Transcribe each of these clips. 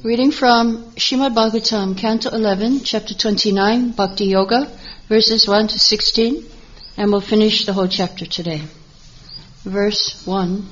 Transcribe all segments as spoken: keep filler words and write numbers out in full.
Reading from Srimad Bhagavatam, Canto eleven, Chapter twenty-nine, Bhakti Yoga, verses one to sixteen, and we'll finish the whole chapter today. Verse one.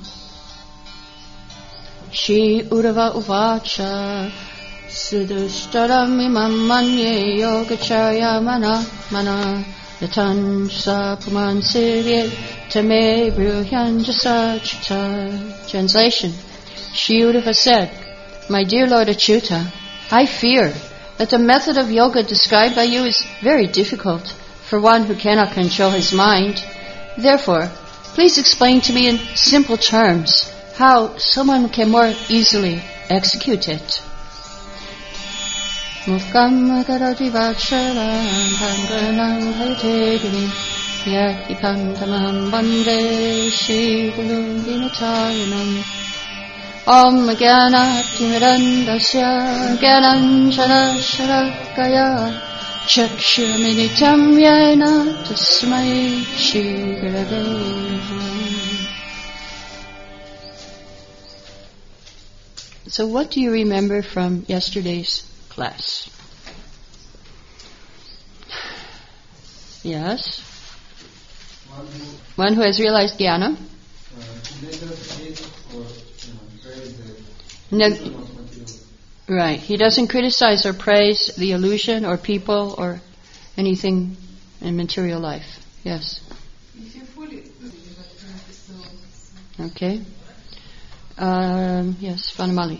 Shri Uddhava Uvacha Siddhushtaram imam manye yogacharya mana mana yatan sa puman siryet tame bruhyan jasachita. Translation. Shri Uddhava said, "My dear Lord Achyuta, I fear that the method of yoga described by you is very difficult for one who cannot control his mind. Therefore, please explain to me in simple terms how someone can more easily execute it." Mukam karati vacharam bhanganam haritedini yati pantamam bande shri guru dinatayanam Om Jnana Timirandasya Jnananjana Shalakaya Chakshurminitam Yena Tasmai Shri Gurave Namaha. So what do you remember from yesterday's class? Yes? One who has realized jnana? No, right. He doesn't criticize or praise the illusion or people or anything in material life. Yes. Okay. Um, yes, Vanamali.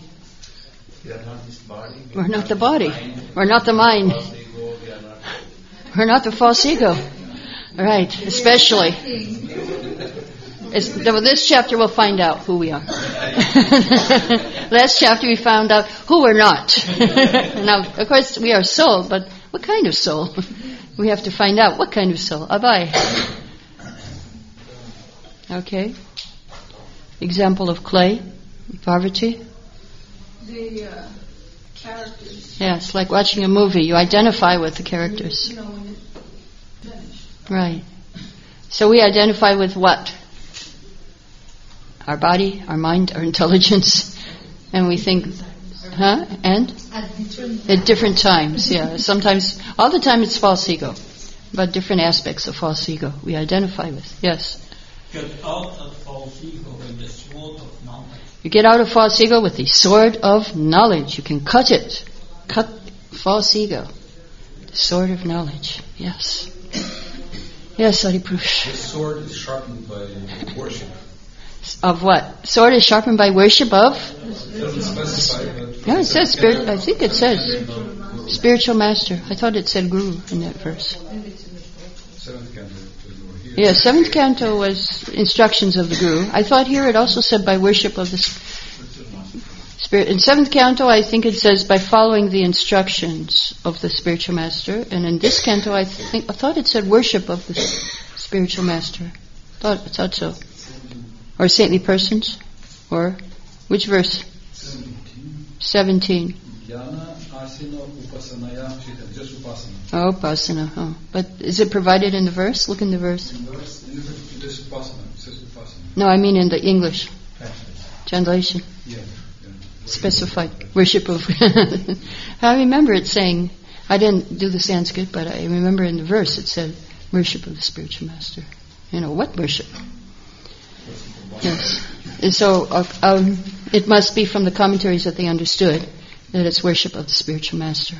We're not the body. We're not the mind. We're not the false ego. Right, especially. It's, this chapter we'll find out who we are. Last chapter we found out who we're not. Now, of course, we are soul, but what kind of soul? We have to find out what kind of soul. Abai. Okay. Example of clay. Parvati. The uh, characters. Yes, like watching a movie. You identify with the characters. You know, when it's finished. Right. So we identify with what? Our body, our mind, our intelligence, and we think, huh? And? At different, At different times, yeah. Sometimes, all the time it's false ego, but different aspects of false ego we identify with. Yes. Get out of false ego with the sword of knowledge. You get out of false ego with the sword of knowledge. You can cut it. Cut false ego. The sword of knowledge. Yes. Yes, Adipurush. The sword is sharpened by worship. Of what? Sword is sharpened by worship of? It doesn't specify, but No, it says spirit. I think it says spiritual master. I thought it said guru in that verse. Seventh canto is over here. Yeah, seventh canto was instructions of the guru. I thought here it also said by worship of the spirit. In seventh canto, I think it says by following the instructions of the spiritual master. And in this canto, I think I thought it said worship of the spiritual master. Thought I thought so. Or saintly persons? Or which verse? Seventeen. Jnana asina upasanaya chita. Just upasana. Oh, upasana. Oh. But is it provided in the verse? Look in the verse. In the verse, in the verse, just upasana. It says upasana. No, I mean in the English Actually. translation. Yeah. yeah. Specified. Worship of... I remember it saying, I didn't do the Sanskrit, but I remember in the verse it said, worship of the spiritual master. You know, what worship? Yes. And so uh, um, it must be from the commentaries that they understood that it's worship of the spiritual master.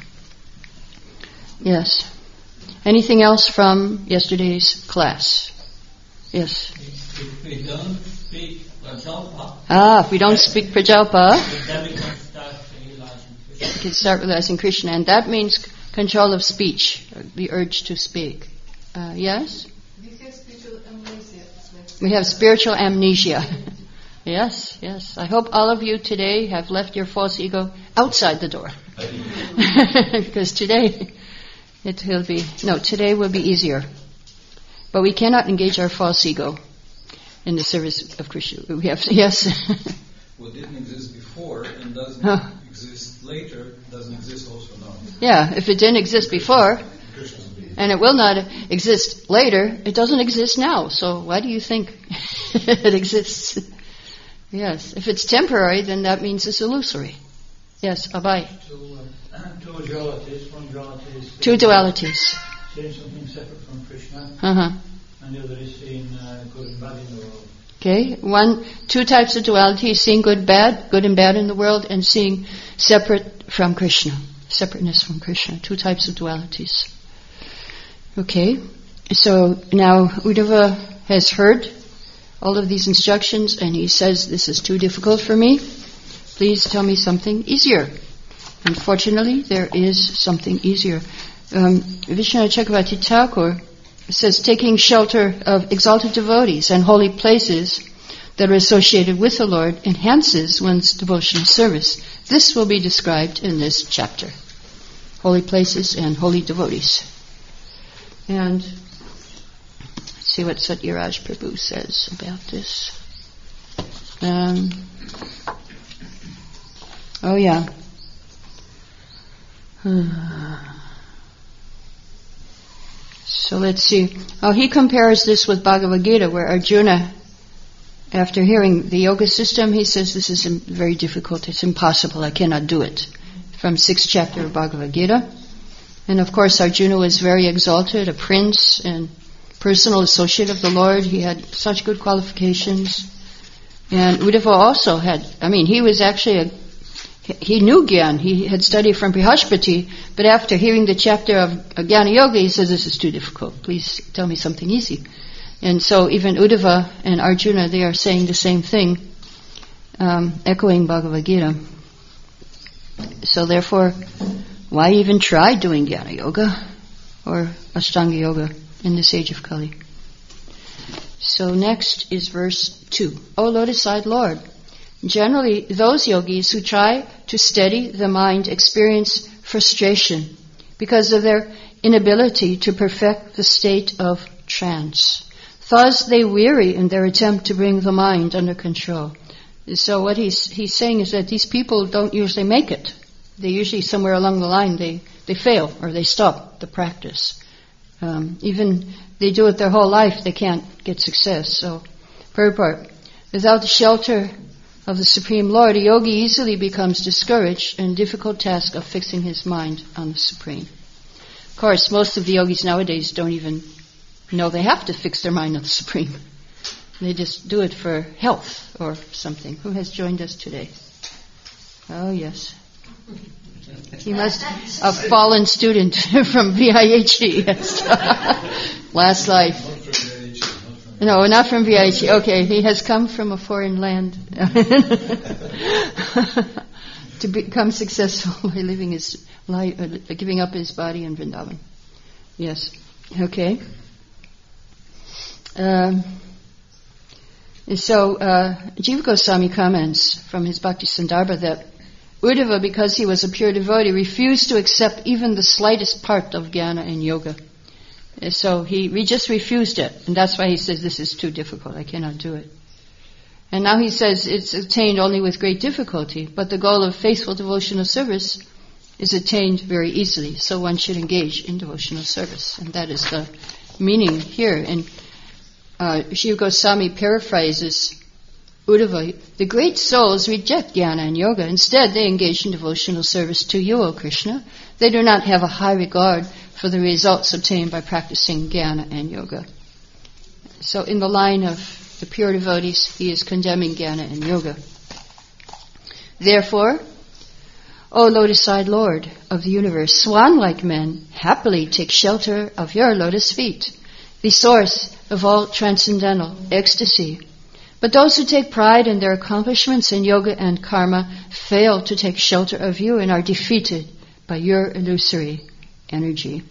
Yes. Anything else from yesterday's class? Yes. If we don't speak Prajalpa, Ah, if we don't speak Prajalpa, then we can start realizing we Krishna. can start realizing Krishna. And that means control of speech, the urge to speak. Uh, yes? we have spiritual amnesia. We have spiritual amnesia. Yes, yes. I hope all of you today have left your false ego outside the door. Because today it will be, no, today will be easier. But we cannot engage our false ego in the service of Krishna. We have to, yes. What didn't exist before and doesn't Huh. exist later doesn't exist also now. Yeah, if it didn't exist before, Krishna's being. and it will not exist later, it doesn't exist now. So why do you think it exists? Yes, if it's temporary, then that means it's illusory. Yes, Abai. Two, uh, two dualities. One duality is Two dualities. seeing something separate from Krishna, Uh-huh. and the other is seeing uh, good and bad in the world. Okay, one, two types of duality, seeing good, bad, good and bad in the world, and seeing separate from Krishna, separateness from Krishna. Two types of dualities. Okay, so now Uddhava has heard all of these instructions, and he says, this is too difficult for me. Please tell me something easier. Unfortunately, there is something easier. Um, Vishwanath Chakravarti Thakur says, taking shelter of exalted devotees and holy places that are associated with the Lord enhances one's devotional service. This will be described in this chapter. Holy places and holy devotees. And let's see what Satyaraj Prabhu says about this. Um, oh yeah. So let's see. Oh, he compares this with Bhagavad Gita, where Arjuna, after hearing the yoga system, he says, this is very difficult, it's impossible, I cannot do it. From sixth chapter of Bhagavad Gita. And of course Arjuna was very exalted, a prince and personal associate of the Lord. He had such good qualifications. And Uddhava also had, I mean, he was actually a He knew Gyan. He had studied from Brihaspati, but after hearing the chapter of Jnana Yoga, he says, this is too difficult. Please tell me something easy. And so even Uddhava and Arjuna, they are saying the same thing, um, echoing Bhagavad Gita. So therefore, why even try doing Jnana Yoga or Ashtanga Yoga in this age of Kali? So next is verse two. O lotus-eyed Lord, generally, those yogis who try to steady the mind experience frustration because of their inability to perfect the state of trance. Thus, they weary in their attempt to bring the mind under control. So what he's he's saying is that these people don't usually make it. They usually, somewhere along the line, they, they fail or they stop the practice. Um, even they do it their whole life, they can't get success. So, purport, without the shelter of the Supreme Lord, a yogi easily becomes discouraged in the difficult task of fixing his mind on the Supreme. Of course, most of the yogis nowadays don't even know they have to fix their mind on the Supreme. They just do it for health or something. Who has joined us today? Oh, yes. He must, a fallen student from V I H E. Yes. Last life. No, not from V I H E. Okay, he has come from a foreign land to become successful by living his life, uh, giving up his body in Vrindavan. Yes. Okay. Um, so, uh, Jiva Goswami comments from his Bhakti Sandarbha that Uddhava, because he was a pure devotee, refused to accept even the slightest part of jnana and yoga. So he, he just refused it, and that's why he says, this is too difficult, I cannot do it. And now he says it's attained only with great difficulty, but the goal of faithful devotional service is attained very easily, so one should engage in devotional service. And that is the meaning here. And uh, Jiva Goswami paraphrases Uddhava, the great souls reject jnana and yoga. Instead, they engage in devotional service to you, O Krishna. They do not have a high regard for the results obtained by practicing jnana and yoga. So in the line of the pure devotees, he is condemning jnana and yoga. Therefore, O lotus-eyed Lord of the universe, swan-like men happily take shelter of your lotus feet, the source of all transcendental ecstasy. But those who take pride in their accomplishments in yoga and karma fail to take shelter of you and are defeated by your illusory energy.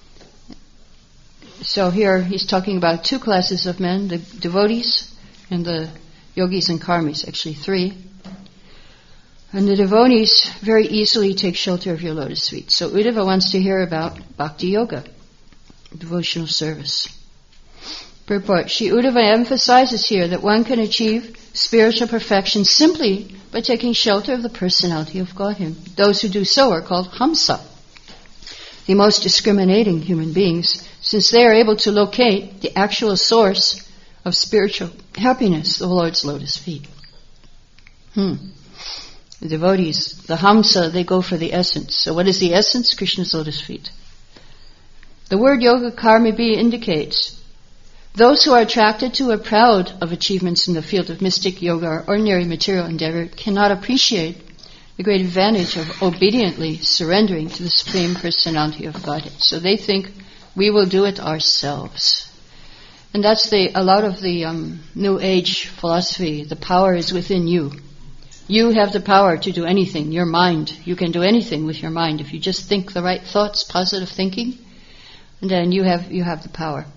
So here he's talking about two classes of men, the devotees and the yogis and karmis, actually three. And the devotees very easily take shelter of your lotus feet. So Uddhava wants to hear about bhakti yoga, devotional service. Purport, Shri Uddhava emphasizes here that one can achieve spiritual perfection simply by taking shelter of the personality of Godhead. Those who do so are called Hamsa, the most discriminating human beings, since they are able to locate the actual source of spiritual happiness, the Lord's lotus feet. Hmm. The devotees, the Hamsa, they go for the essence. So what is the essence? Krishna's lotus feet. The word yoga karmibi indicates those who are attracted to or proud of achievements in the field of mystic yoga or ordinary material endeavor cannot appreciate the great advantage of obediently surrendering to the Supreme Personality of Godhead. So they think we will do it ourselves. And that's the a lot of the um, New Age philosophy. The power is within you. You have the power to do anything. Your mind, you can do anything with your mind. If you just think the right thoughts, positive thinking, and then you have you have the power.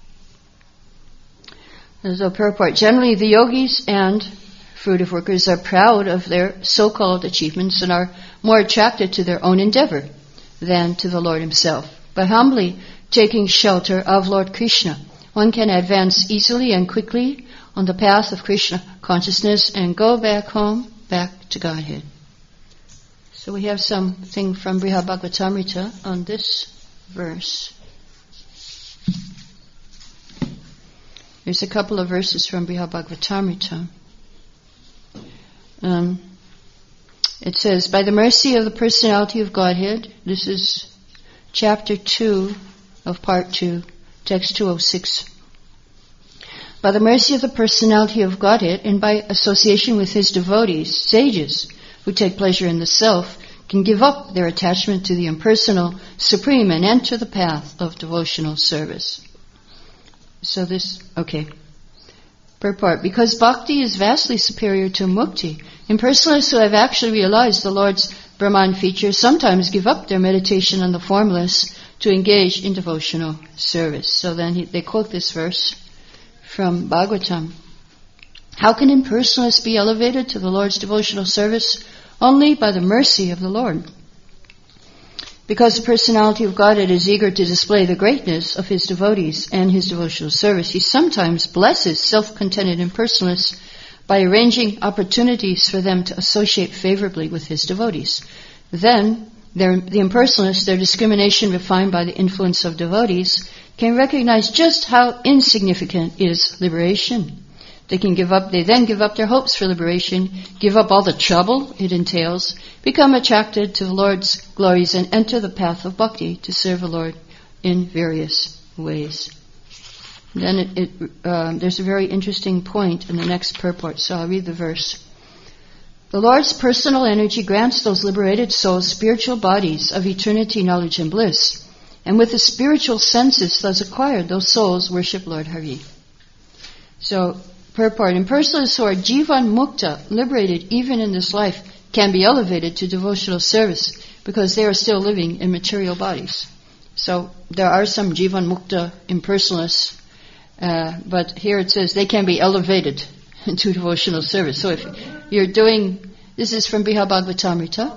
So purport. Generally, the yogis and fruitive workers are proud of their so-called achievements and are more attracted to their own endeavor than to the Lord Himself. But humbly taking shelter of Lord Krishna, one can advance easily and quickly on the path of Krishna consciousness and go back home, back to Godhead. So we have something from Brihad Bhagavatamrita on this verse. There's a couple of verses from Brihad Bhagavatamrita. Um, it says, by the mercy of the personality of Godhead, this is chapter two of part two, text two oh six. By the mercy of the personality of Godhead and by association with His devotees, sages who take pleasure in the self can give up their attachment to the impersonal Supreme and enter the path of devotional service. So this, okay. Purport. Because bhakti is vastly superior to mukti, impersonalists who have actually realized the Lord's Brahman features sometimes give up their meditation on the formless to engage in devotional service. So then he, they quote this verse from Bhagavatam. How can impersonalists be elevated to the Lord's devotional service? Only by the mercy of the Lord. Because the personality of Godhead is eager to display the greatness of His devotees and His devotional service, He sometimes blesses self-contented impersonalists by arranging opportunities for them to associate favorably with His devotees. Then, their, the impersonalists, their discrimination refined by the influence of devotees, can recognize just how insignificant is liberation. They can give up, they then give up their hopes for liberation, give up all the trouble it entails, become attracted to the Lord's glories and enter the path of bhakti to serve the Lord in various ways. Then it, it, uh, there's a very interesting point in the next purport, so I'll read the verse. The Lord's personal energy grants those liberated souls spiritual bodies of eternity, knowledge, and bliss. And with the spiritual senses thus acquired, those souls worship Lord Hari. So, purport. Impersonalists who are jivan mukta, liberated even in this life, can be elevated to devotional service because they are still living in material bodies. So there are some jivan mukta impersonalists, uh, but here it says they can be elevated to devotional service. So if you're doing, this is from Brihad Bhagavatamrita.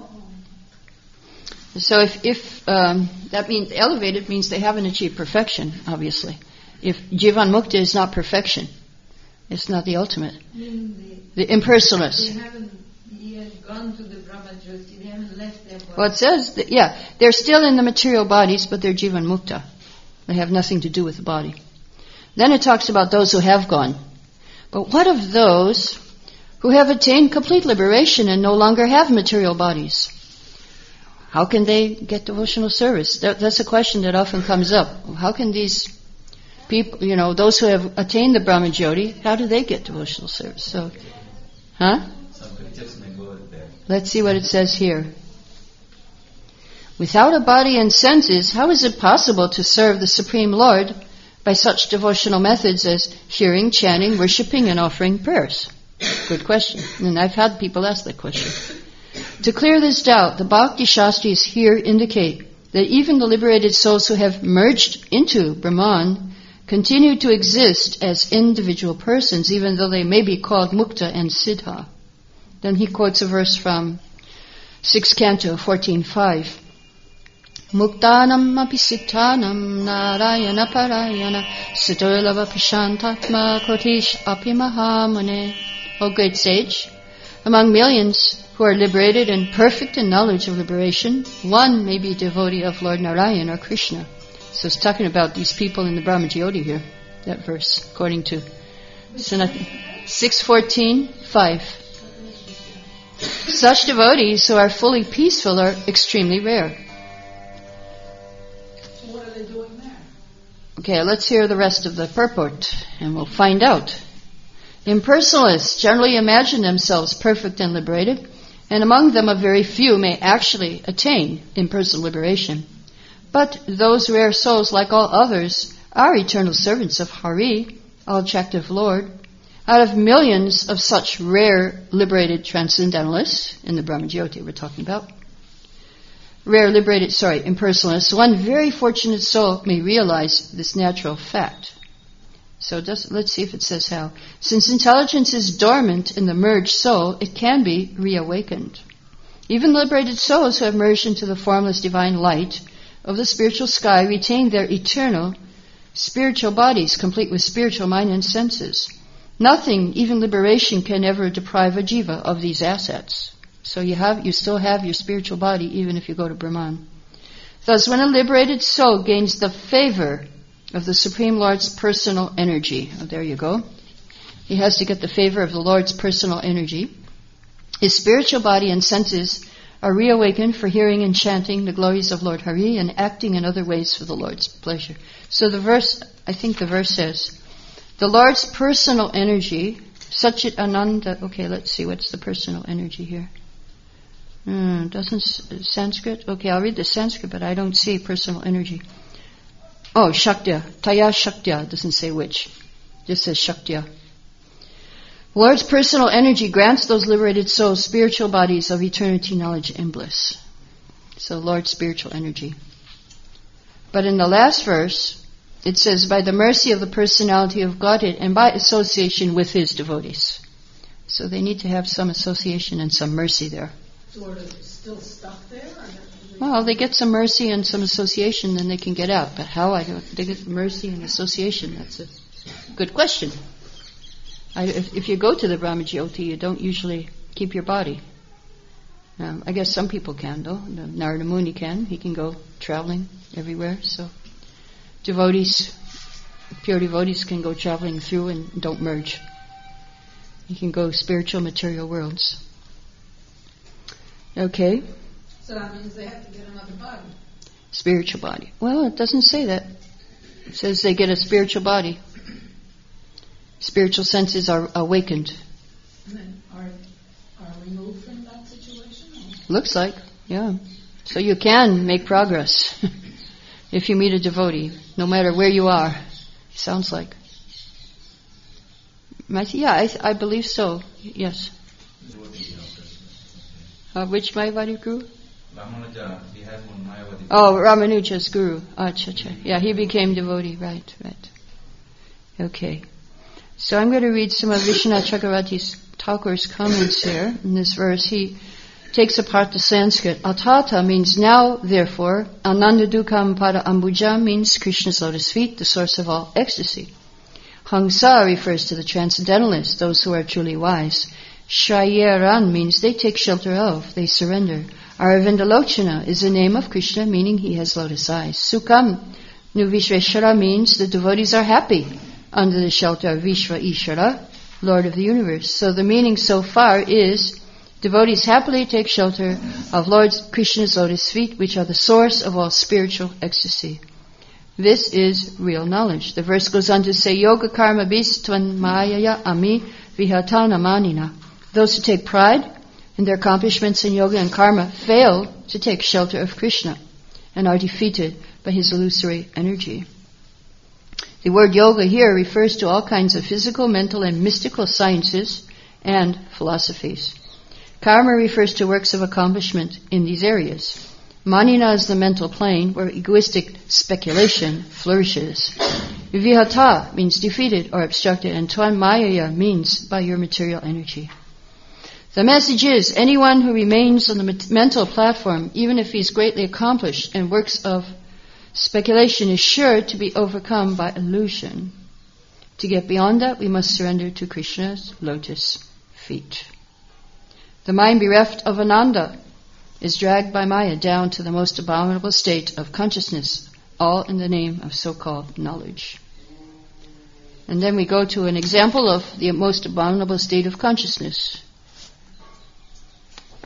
So if, if um, that means elevated means they haven't achieved perfection, obviously. If jivan mukta is not perfection, it's not the ultimate. The, the impersonalists. They haven't yet gone to the Brahmajyoti. They haven't left their body. Well, it says, that, yeah, they're still in the material bodies, but they're jivan mukta. They have nothing to do with the body. Then it talks about those who have gone. But what of those who have attained complete liberation and no longer have material bodies? How can they get devotional service? That, that's a question that often comes up. How can these people, you know, those who have attained the Brahmajyoti, how do they get devotional service? So, huh? Let's see what it says here. Without a body and senses, how is it possible to serve the Supreme Lord by such devotional methods as hearing, chanting, worshipping, and offering prayers? Good question. And I've had people ask that question. To clear this doubt, the Bhakti Shastris here indicate that even the liberated souls who have merged into Brahman continue to exist as individual persons, even though they may be called mukta and siddha. Then he quotes a verse from sixth canto, fourteen five. Muktanam api siddhanam narayana parayana siddholava pishantatma kotish api mahamune. O great sage, among millions who are liberated and perfect in knowledge of liberation, one may be devotee of Lord Narayan or Krishna. So it's talking about these people in the Brahmajyoti here, that verse, according to six fourteen five. Such devotees who are fully peaceful are extremely rare. So what are they doing there? Okay, let's hear the rest of the purport, and we'll find out. Impersonalists generally imagine themselves perfect and liberated, and among them a very few may actually attain impersonal liberation. But those rare souls, like all others, are eternal servants of Hari, all-attractive Lord. Out of millions of such rare liberated transcendentalists, in the Brahmajyoti we're talking about, rare liberated, sorry, impersonalists, one very fortunate soul may realize this natural fact. So just, let's see if it says how. Since intelligence is dormant in the merged soul, it can be reawakened. Even liberated souls who have merged into the formless divine light of the spiritual sky retain their eternal spiritual bodies, complete with spiritual mind and senses. Nothing, even liberation, can ever deprive a jiva of these assets. So you have, you still have your spiritual body even if you go to Brahman. Thus, when a liberated soul gains the favor of the Supreme Lord's personal energy, oh, there you go. He has to get the favor of the Lord's personal energy. His spiritual body and senses are reawakened for hearing and chanting the glories of Lord Hari and acting in other ways for the Lord's pleasure. So the verse, I think the verse says, the Lord's personal energy, Satchit Ananda, okay, let's see, what's the personal energy here? Hmm, doesn't Sanskrit? Okay, I'll read the Sanskrit, but I don't see personal energy. Oh, Shaktya, Taya Shaktya, doesn't say which, just says Shaktya. The Lord's personal energy grants those liberated souls spiritual bodies of eternity, knowledge, and bliss. So Lord's spiritual energy. But in the last verse, it says, by the mercy of the personality of Godhead and by association with His devotees. So they need to have some association and some mercy there. So are they still stuck there? Or they... Well, they get some mercy and some association, then they can get out. But how I don't, they get mercy and association, that's a good question. I, if, if you go to the Brahmajyoti, you don't usually keep your body. Um, I guess some people can, though. Narada Muni can. He can go traveling everywhere. So devotees, pure devotees can go traveling through and don't merge. You can go spiritual, material worlds. Okay. So that means they have to get another body. Spiritual body. Well, it doesn't say that. It says they get a spiritual body. Spiritual senses are awakened. And then are, are removed from that situation? Or? Looks like, yeah. So you can make progress if you meet a devotee, no matter where you are. Sounds like. Yeah, I, I believe so. Yes. Uh, which Mayavadi guru? Ramanuja, he has one Mayavadi. Oh, Ramanuja's guru. Ah, cha, cha. Yeah, he became devotee. Right, right. Okay. So I'm going to read some of Vishwanath Chakravarti Thakur's comments here. In this verse, he takes apart the Sanskrit. Atata means now, therefore. Ananda Dukam Pada Ambuja means Krishna's lotus feet, the source of all ecstasy. Hangsa refers to the transcendentalists, those who are truly wise. Shrayeran means they take shelter of, they surrender. Aravindalochana is the name of Krishna, meaning he has lotus eyes. Sukam Nuvishveshara means the devotees are happy under the shelter of Vishva Ishvara, Lord of the universe. So the meaning so far is, devotees happily take shelter of Lord Krishna's lotus feet, which are the source of all spiritual ecstasy. This is real knowledge. The verse goes on to say, Yoga karma bis tvan mayaya ami vihatana manina. Those who take pride in their accomplishments in yoga and karma fail to take shelter of Krishna and are defeated by his illusory energy. The word yoga here refers to all kinds of physical, mental, and mystical sciences and philosophies. Karma refers to works of accomplishment in these areas. Manina is the mental plane where egoistic speculation flourishes. Vihata means defeated or obstructed, and Twan Mayaya means by your material energy. The message is, anyone who remains on the mental platform, even if he's greatly accomplished and works of speculation, is sure to be overcome by illusion. To get beyond that, we must surrender to Krishna's lotus feet. The mind bereft of Ananda is dragged by Maya down to the most abominable state of consciousness, all in the name of so-called knowledge. And then we go to an example of the most abominable state of consciousness.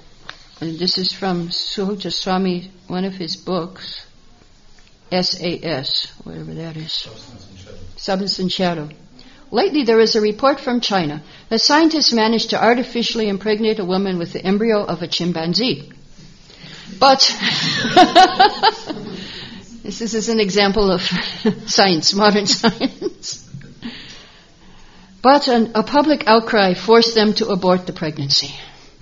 and this is from Suhuta Swami, one of his books, S A S, whatever that is. Substance and shadow. Substance and Shadow. Lately there is a report from China that scientists managed to artificially impregnate a woman with the embryo of a chimpanzee. But this is an example of science, modern science. But an, a public outcry forced them to abort the pregnancy.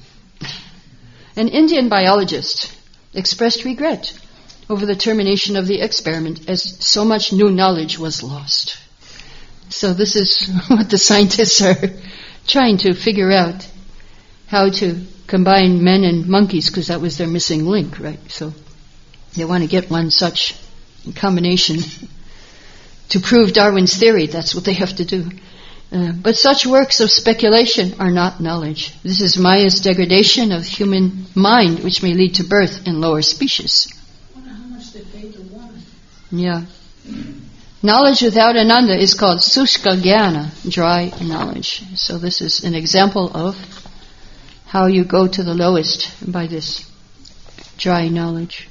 An Indian biologist expressed regret over the termination of the experiment as so much new knowledge was lost. So this is what the scientists are trying to figure out, how to combine men and monkeys, because that was their missing link, right? So they want to get one such combination to prove Darwin's theory. That's what they have to do. Uh, but such works of speculation are not knowledge. This is Maya's degradation of human mind, which may lead to birth in lower species. I wonder how much they paid the woman. Yeah. Knowledge without Ananda is called Sushka Jnana, dry knowledge. So this is an example of how you go to the lowest by this dry knowledge.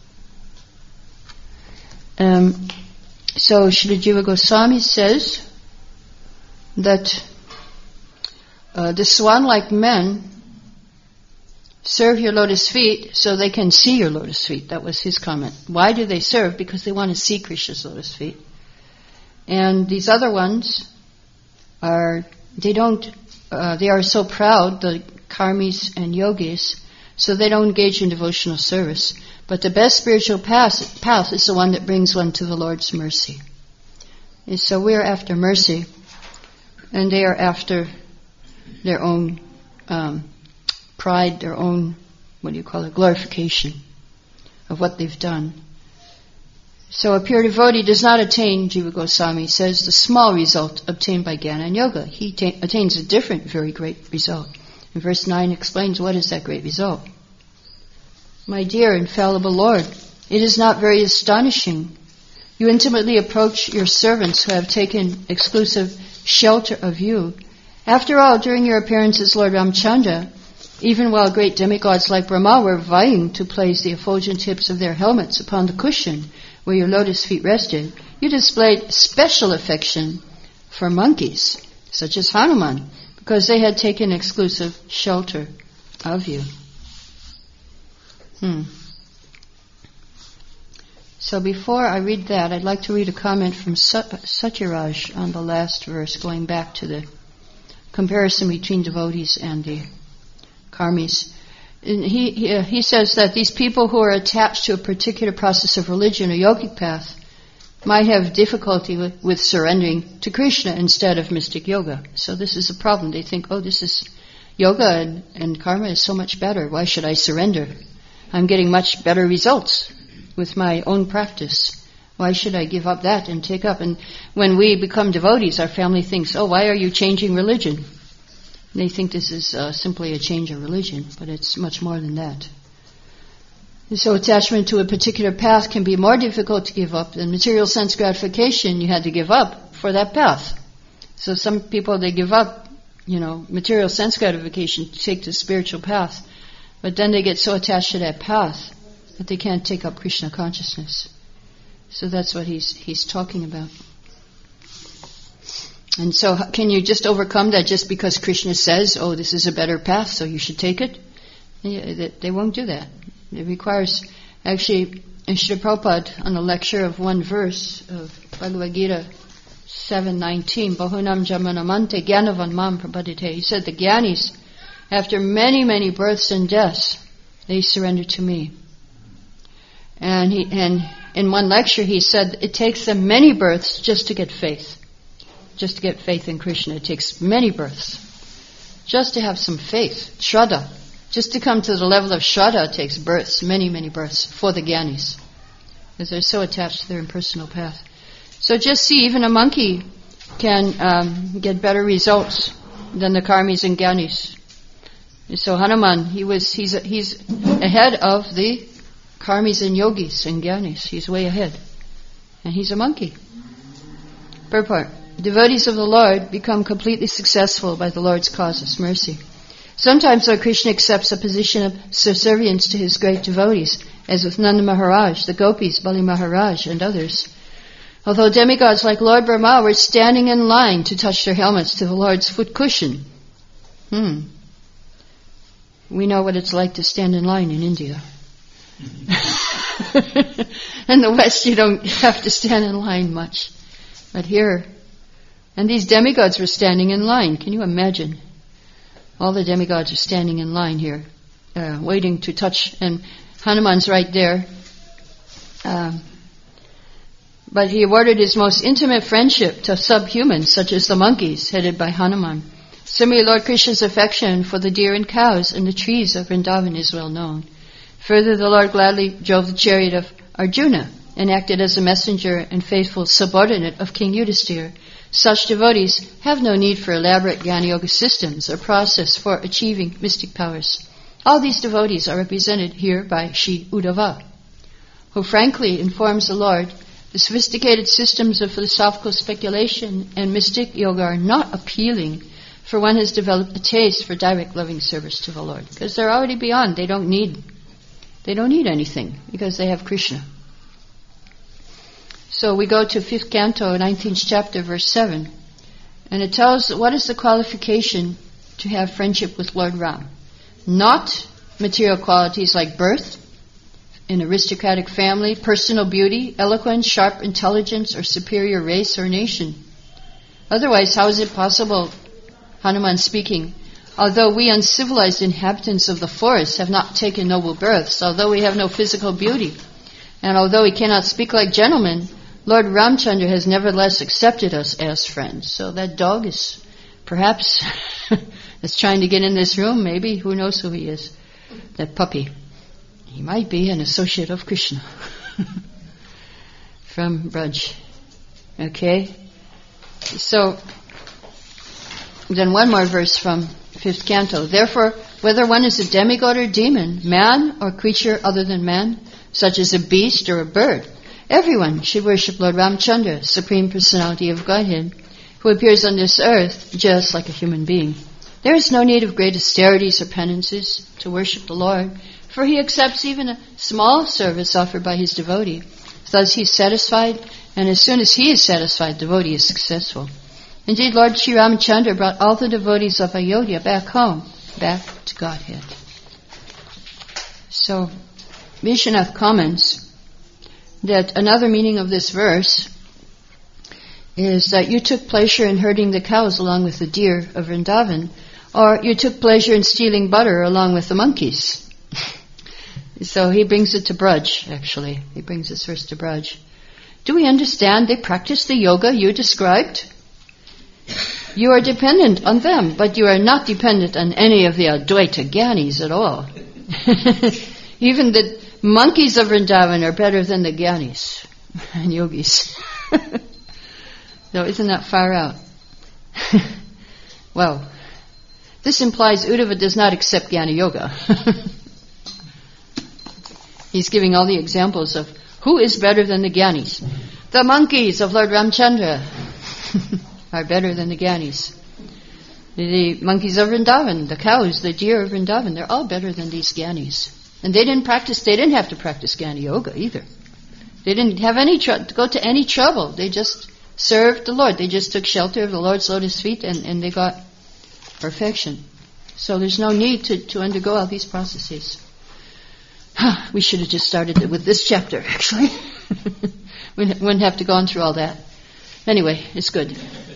Um, so Srila Jiva Goswami says that uh, the swan-like men serve your lotus feet so they can see your lotus feet. That was his comment. Why do they serve? Because they want to see Krishna's lotus feet. And these other ones are, they don't, uh, they are so proud, the karmis and yogis, so they don't engage in devotional service. But the best spiritual path, path is the one that brings one to the Lord's mercy. And so we're after mercy, and they are after their own um, pride, their own, what do you call it, glorification of what they've done. So a pure devotee does not attain, Jiva Goswami says, the small result obtained by Jnana and Yoga. He ta- attains a different, very great result. And verse nine explains what is that great result. My dear infallible Lord, it is not very astonishing. You intimately approach your servants who have taken exclusive shelter of you. After all, during your appearance as Lord Ramchandra, even while great demigods like Brahma were vying to place the effulgent tips of their helmets upon the cushion where your lotus feet rested, you displayed special affection for monkeys, such as Hanuman, because they had taken exclusive shelter of you. Hmm. So before I read that, I'd like to read a comment from Satyaraj on the last verse, going back to the comparison between devotees and the karmis. And he, he, uh, he says that these people who are attached to a particular process of religion or yogic path might have difficulty with, with surrendering to Krishna instead of mystic yoga. So this is a problem. They think, oh, this is yoga and, and karma is so much better. Why should I surrender? I'm getting much better results with my own practice. Why should I give up that and take up? And when we become devotees, our family thinks, oh, why are you changing religion? They think this is uh, simply a change of religion, but it's much more than that. And so attachment to a particular path can be more difficult to give up than material sense gratification you had to give up for that path. So some people, they give up, you know, material sense gratification to take the spiritual path, but then they get so attached to that path that they can't take up Krishna consciousness. So that's what he's he's talking about. And so can you just overcome that just because Krishna says, oh, this is a better path, so you should take it? They won't do that. It requires, actually, Srila Prabhupada, on a lecture of one verse of Bhagavad Gita seven nineteen, Bahunam Jamanamante Gyanavan Mam Prabhadite, he said the Gyanis, after many, many births and deaths, they surrender to me. And he, and in one lecture he said it takes them many births just to get faith. Just to get faith in Krishna. It takes many births. Just to have some faith, Shraddha. Just to come to the level of Shraddha takes births, many, many births for the Gyanis. Because they're so attached to their impersonal path. So just see, even a monkey can um, get better results than the karmis and Gyanis. So Hanuman, he was he's he's ahead of the karmis and yogis and Gyanis. He's way ahead. And he's a monkey. Purport. Devotees of the Lord become completely successful by the Lord's cause of mercy. Sometimes Lord Krishna accepts a position of subservience to his great devotees, as with Nanda Maharaj, the Gopis, Bali Maharaj, and others. Although demigods like Lord Brahma were standing in line to touch their helmets to the Lord's foot cushion. Hmm. We know what it's like to stand in line in India. In the West, you don't have to stand in line much. But here, and these demigods were standing in line. Can you imagine? All the demigods are standing in line here, uh, waiting to touch. And Hanuman's right there. Um, but he awarded his most intimate friendship to subhumans, such as the monkeys, headed by Hanuman. Similarly, Lord Krishna's affection for the deer and cows and the trees of Vrindavan is well known. Further, the Lord gladly drove the chariot of Arjuna and acted as a messenger and faithful subordinate of King Yudhisthira. Such devotees have no need for elaborate Jnana Yoga systems or process for achieving mystic powers. All these devotees are represented here by Shri Uddhava, who frankly informs the Lord the sophisticated systems of philosophical speculation and mystic yoga are not appealing, for one has developed a taste for direct loving service to the Lord, because they're already beyond. They don't need, they don't need anything because they have Krishna. So we go to fifth canto, nineteenth chapter, verse seven, and it tells what is the qualification to have friendship with Lord Ram. Not material qualities like birth, an aristocratic family, personal beauty, eloquence, sharp intelligence, or superior race or nation. Otherwise, how is it possible, Hanuman speaking, although we uncivilized inhabitants of the forest have not taken noble births, although we have no physical beauty, and although we cannot speak like gentlemen, Lord Ramchandra has nevertheless accepted us as friends. So that dog is perhaps is trying to get in this room, maybe. Who knows who he is? That puppy. He might be an associate of Krishna from Braj. Okay? So, then one more verse from fifth canto. Therefore, whether one is a demigod or demon, man or creature other than man, such as a beast or a bird, everyone should worship Lord Ramchandra, Supreme Personality of Godhead, who appears on this earth just like a human being. There is no need of great austerities or penances to worship the Lord, for he accepts even a small service offered by his devotee. Thus he is satisfied, and as soon as he is satisfied, the devotee is successful. Indeed, Lord Sri Ramchandra brought all the devotees of Ayodhya back home, back to Godhead. So, Vishwanath comments that another meaning of this verse is that you took pleasure in herding the cows along with the deer of Vrindavan, or you took pleasure in stealing butter along with the monkeys. So he brings it to Braj, actually. He brings this verse to Braj. Do we understand they practice the yoga you described? You are dependent on them, but you are not dependent on any of the Advaita Gyanis at all. Even the monkeys of Vrindavan are better than the Gyanis and yogis. So isn't that far out? Well, this implies Uddhava does not accept Jnana Yoga. He's giving all the examples of who is better than the Gyanis. The monkeys of Lord Ramchandra are better than the Gyanis. The monkeys of Vrindavan, the cows, the deer of Vrindavan, they're all better than these Gyanis. And they didn't practice, they didn't have to practice Jnana Yoga either. They didn't have any tr- to go to any trouble. They just served the Lord. They just took shelter of the Lord's lotus feet and, and they got perfection. So there's no need to, to undergo all these processes. We should have just started with this chapter, actually. We wouldn't have to go on through all that. Anyway, it's good.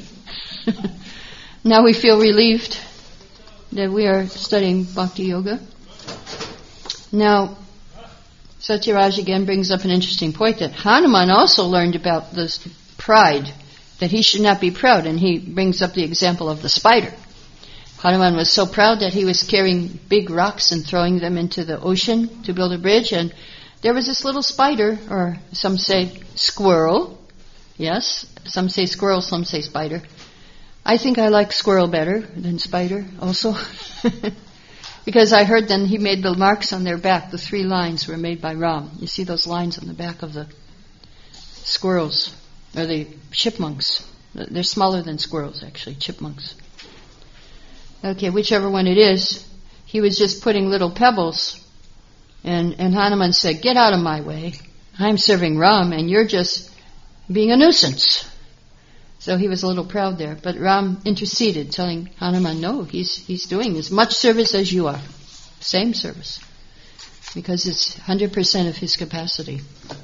Now we feel relieved that we are studying Bhakti Yoga. Now, Satyaraj again brings up an interesting point that Hanuman also learned about this pride, that he should not be proud, and he brings up the example of the spider. Hanuman was so proud that he was carrying big rocks and throwing them into the ocean to build a bridge, and there was this little spider, or some say squirrel. Yes, some say squirrel, some say spider. I think I like squirrel better than spider also. Because I heard then he made the marks on their back. The three lines were made by Ram. You see those lines on the back of the squirrels, or the chipmunks. They're smaller than squirrels, actually, chipmunks. Okay, whichever one it is, he was just putting little pebbles. And, and Hanuman said, get out of my way. I'm serving Ram and you're just being a nuisance. So he was a little proud there. But Ram interceded, telling Hanuman, no, he's, he's doing as much service as you are. Same service. Because it's one hundred percent of his capacity.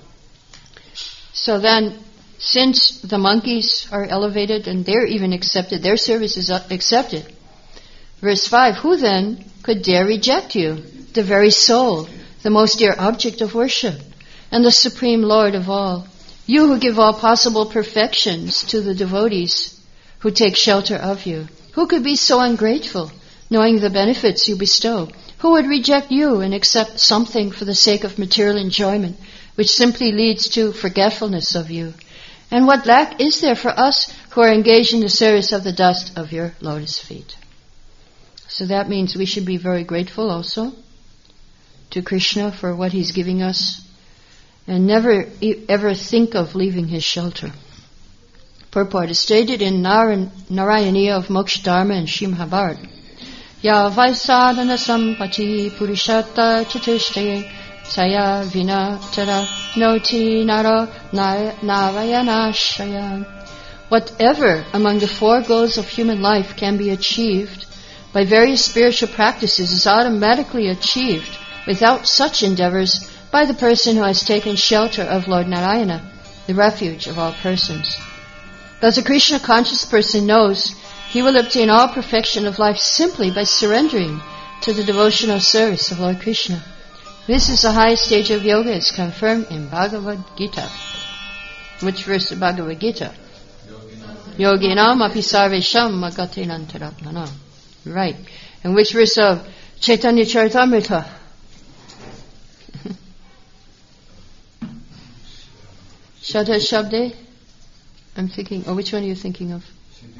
So then, since the monkeys are elevated and they're even accepted, their service is accepted. Verse five, who then could dare reject you, the very soul, the most dear object of worship, and the supreme Lord of all? You who give all possible perfections to the devotees who take shelter of you. Who could be so ungrateful, knowing the benefits you bestow? Who would reject you and accept something for the sake of material enjoyment, which simply leads to forgetfulness of you? And what lack is there for us who are engaged in the service of the dust of your lotus feet? So that means we should be very grateful also to Krishna for what he's giving us, and never ever think of leaving his shelter. Purport is stated in Narayaniya of Moksha Dharma and Srimad Bhagavatam. Ya vaisadana sampati purishata chatushtaye saya vina tara noti nara narayanashaya. Whatever among the four goals of human life can be achieved by various spiritual practices is automatically achieved without such endeavors by the person who has taken shelter of Lord Narayana, the refuge of all persons. Thus a Krishna conscious person knows he will obtain all perfection of life simply by surrendering to the devotional service of Lord Krishna. This is the highest stage of yoga. It's confirmed in Bhagavad Gita. Which verse of Bhagavad Gita? Yoginam api sarvesham magatinantaratmanam. Right. And which verse of Chaitanya Charitamrita? Shada Shabde? I'm thinking, oh, which one are you thinking of?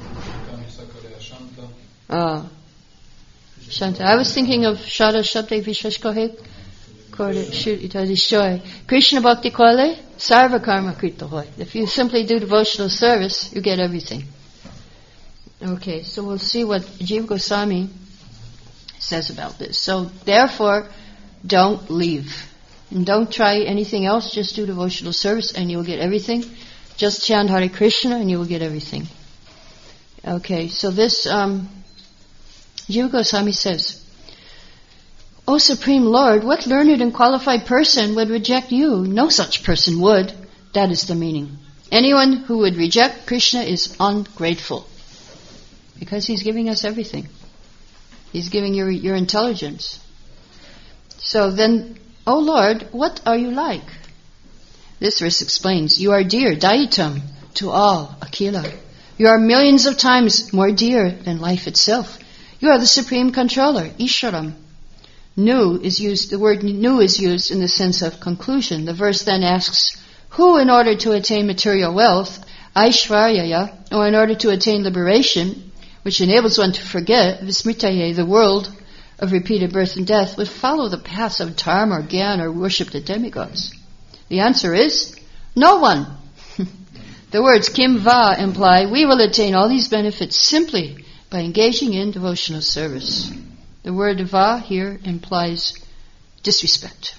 Ah, Shanta. I was thinking of Shada Shabde Vishashkohe Kore Shut Itadishoy. Krishna Bhakti Kole Sarva Karma Krita Hoy. If you simply do devotional service, you get everything. Okay, so we'll see what Jiva Goswami says about this. So, therefore, don't leave. And don't try anything else, just do devotional service and you'll get everything. Just chant Hare Krishna and you will get everything. Okay, so this, um, Jiva Goswami says, O Supreme Lord, what learned and qualified person would reject you? No such person would. That is the meaning. Anyone who would reject Krishna is ungrateful. Because he's giving us everything. He's giving you your intelligence. So then, O Lord, what are you like? This verse explains, you are dear, Daitam, to all, Akila. You are millions of times more dear than life itself. You are the supreme controller, Isharam. Nu is used, the word nu is used in the sense of conclusion. The verse then asks, who in order to attain material wealth, Aishvaryaya, or in order to attain liberation, which enables one to forget, Vismritaye, the world of repeated birth and death, would follow the paths of dharma or gyan or worship the demigods? The answer is, no one. The words kim va imply we will attain all these benefits simply by engaging in devotional service. The word va here implies disrespect.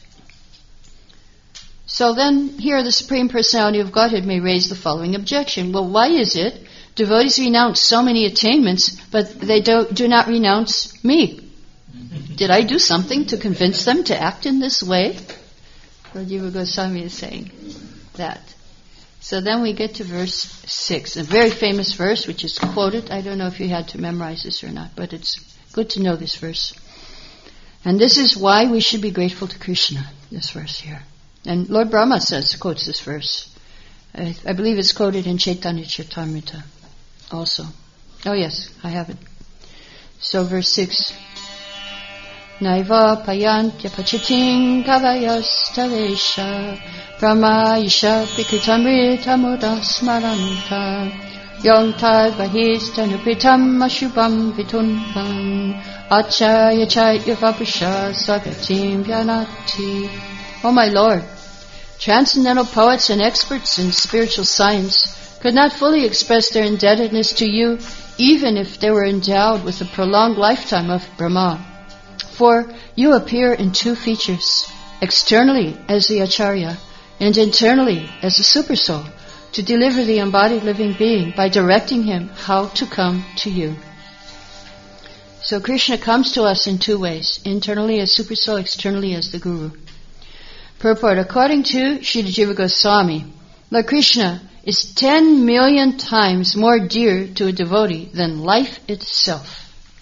So then here the Supreme Personality of Godhead may raise the following objection. Well, why is it devotees renounce so many attainments, but they don't, do not renounce me? Did I do something to convince them to act in this way? Well, Jiva Goswami is saying that. So then we get to verse six, a very famous verse which is quoted. I don't know if you had to memorize this or not, but it's good to know this verse. And this is why we should be grateful to Krishna, this verse here. And Lord Brahma says, quotes this verse. I, I believe it's quoted in Chaitanya Charitamrita also. Oh yes, I have it. So verse six. Naiva payantya pachiting kavayastalesha brahma isha vikritamrita mudas maranta yontad vahista nupitam ashubam vitunvam achaya chaya vapusha sagatim vyanati. Oh my Lord, transcendental poets and experts in spiritual science could not fully express their indebtedness to you even if they were endowed with a prolonged lifetime of Brahma. For you appear in two features, externally as the Acharya and internally as the Supersoul, to deliver the embodied living being by directing him how to come to you. So Krishna comes to us in two ways, internally as Supersoul, externally as the Guru. Purport: according to Srila Jiva Goswami, Lord Krishna is ten million times more dear to a devotee than life itself.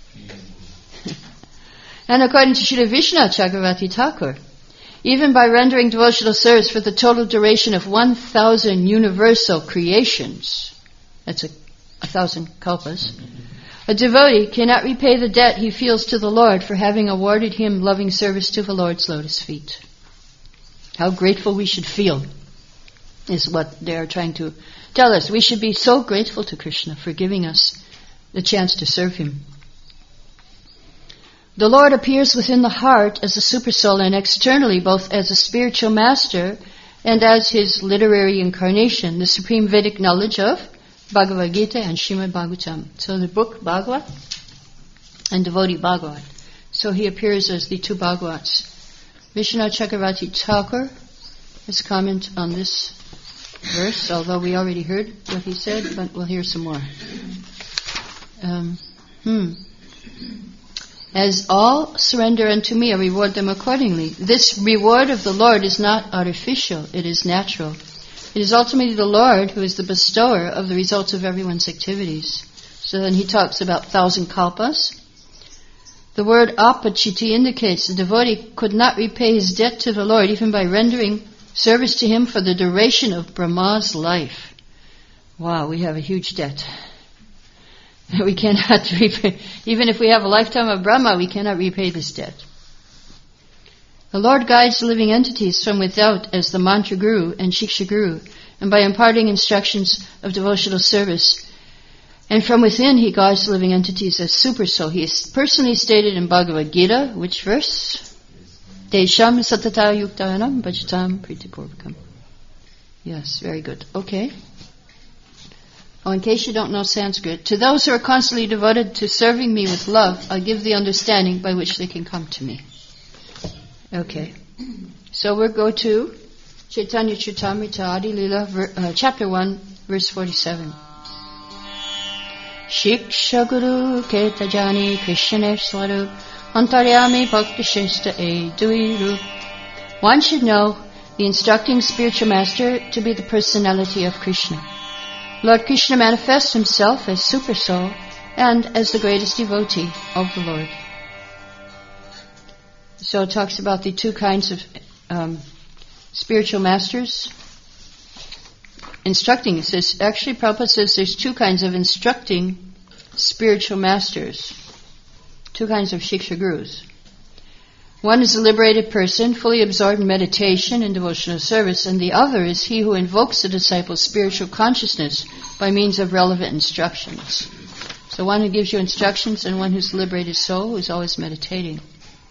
And according to Srila Vishnu Chakravarti Thakur, even by rendering devotional service for the total duration of one thousand universal creations, that's a, a thousand kalpas, a devotee cannot repay the debt he feels to the Lord for having awarded him loving service to the Lord's lotus feet. How grateful we should feel is what they are trying to tell us. We should be so grateful to Krishna for giving us the chance to serve him. The Lord appears within the heart as a Supersoul and externally both as a spiritual master and as his literary incarnation, the supreme Vedic knowledge of Bhagavad Gita and Srimad Bhagavatam. So the book Bhagavad and devotee Bhagavad. So he appears as the two Bhagavats. Vishnu Chakravarti Thakur, his comment on this verse, although we already heard what he said, but we'll hear some more. Um, hmm. As all surrender unto me, I reward them accordingly. This reward of the Lord is not artificial, it is natural. It is ultimately the Lord who is the bestower of the results of everyone's activities. So then he talks about thousand kalpas. The word apachiti indicates the devotee could not repay his debt to the Lord even by rendering service to him for the duration of Brahma's life. Wow, we have a huge debt. We cannot repay, even if we have a lifetime of Brahma, we cannot repay this debt. The Lord guides living entities from without as the mantra guru and shiksha guru, and by imparting instructions of devotional service. And from within he guides living entities as Supersoul. He is personally stated in Bhagavad Gita, which verse? Desham satata yuktanam bhajatam pritipurvakam. Yes, very good. Okay. Oh, in case you don't know Sanskrit, to those who are constantly devoted to serving me with love, I give the understanding by which they can come to me. Okay. So we'll go to Chaitanya Charitamrita Adi Lila, uh, chapter one, verse forty-seven. Shiksha Guru Ketajani Krishna Swarup Antaryami Bhakti Shesta E Duiru. One should know the instructing spiritual master to be the personality of Krishna. Lord Krishna manifests himself as Supersoul and as the greatest devotee of the Lord. So it talks about the two kinds of um, spiritual masters. Instructing, it says, actually Prabhupada says there's two kinds of instructing spiritual masters. Two kinds of Shiksha Gurus. One is a liberated person, fully absorbed in meditation and devotional service, and the other is he who invokes the disciple's spiritual consciousness by means of relevant instructions. So one who gives you instructions and one who's liberated soul, who's always meditating.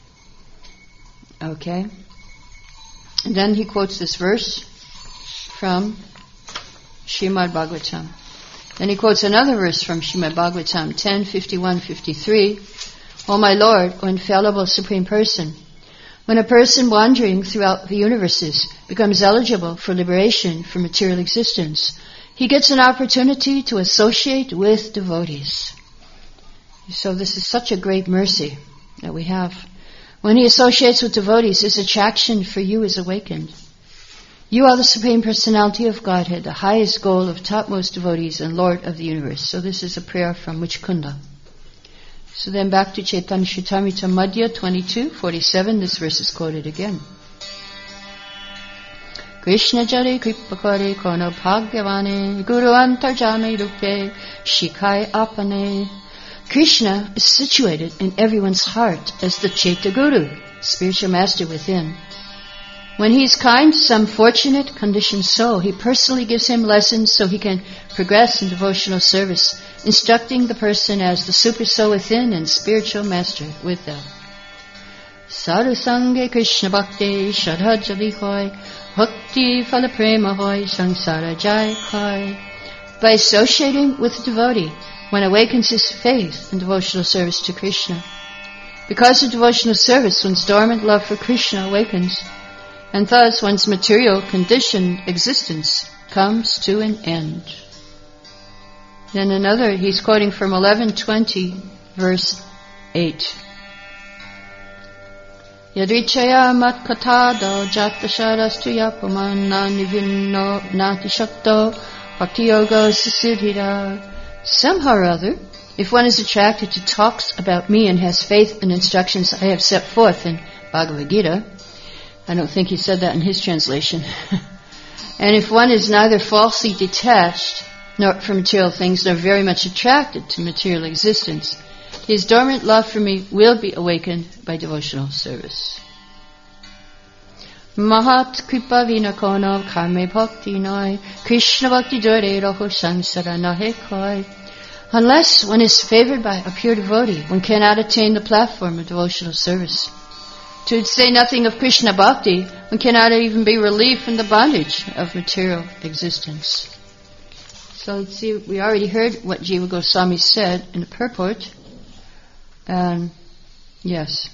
Okay. And then he quotes this verse from Srimad Bhagavatam. Then he quotes another verse from Srimad Bhagavatam, ten, fifty-one, fifty-three. O my Lord, O infallible Supreme Person, when a person wandering throughout the universes becomes eligible for liberation from material existence, he gets an opportunity to associate with devotees. So this is such a great mercy that we have. When he associates with devotees, his attraction for you is awakened. You are the Supreme Personality of Godhead, the highest goal of topmost devotees and Lord of the universe. So this is a prayer from Muchkunda. So then back to Chaitanya Charitamrita Madhya twenty-two forty-seven, this verse is quoted again. Krishna jare kripakare kono bhagyavane guru antarjame rupe shikai apane. Krishna is situated in everyone's heart as the Chaita Guru, spiritual master within. When he is kind to some fortunate, conditioned soul, he personally gives him lessons so he can progress in devotional service, instructing the person as the super soul within and spiritual master with them. Sadhu Sange Krishna Bhakti Shadhajali Hoy Bhakti Phala Prema Hoy Sansara Jai Kai. By associating with the devotee, one awakens his faith in devotional service to Krishna. Because of devotional service, one's dormant love for Krishna awakens, and thus one's material conditioned existence comes to an end. Then another, he's quoting from eleven twenty, verse eight. Yadrichaya mat katado jatasharastu yapaman nanivinno natishakto bhakti yoga siddhira. Somehow or other, if one is attracted to talks about me and has faith in instructions I have set forth in Bhagavad Gita, I don't think he said that in his translation, and if one is neither falsely detached nor from material things nor very much attracted to material existence, his dormant love for me will be awakened by devotional service. Mahat kripa vinakono karme bhakti noi Krishna bhakti dore roho samsara nahe koi. Unless one is favored by a pure devotee, one cannot attain the platform of devotional service. To say nothing of Krishna bhakti, one cannot even be relieved from the bondage of material existence. So let's see, we already heard what Jiva Goswami said in the purport. Um, yes.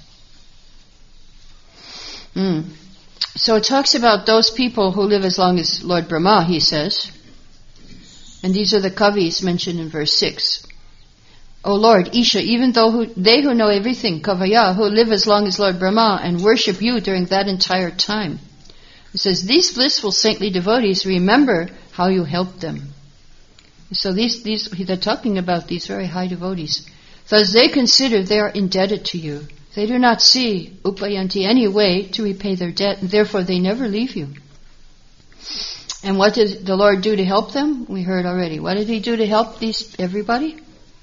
Mm. So it talks about those people who live as long as Lord Brahma, he says. And these are the kavis mentioned in verse six. O Lord, Isha, even though who, they who know everything, Kavaya, who live as long as Lord Brahma and worship you during that entire time. It says, these blissful saintly devotees remember how you helped them. So these, these, they're talking about these very high devotees. Thus they consider they are indebted to you. They do not see upayanti any way to repay their debt, and therefore they never leave you. And what did the Lord do to help them? We heard already. What did He do to help these everybody?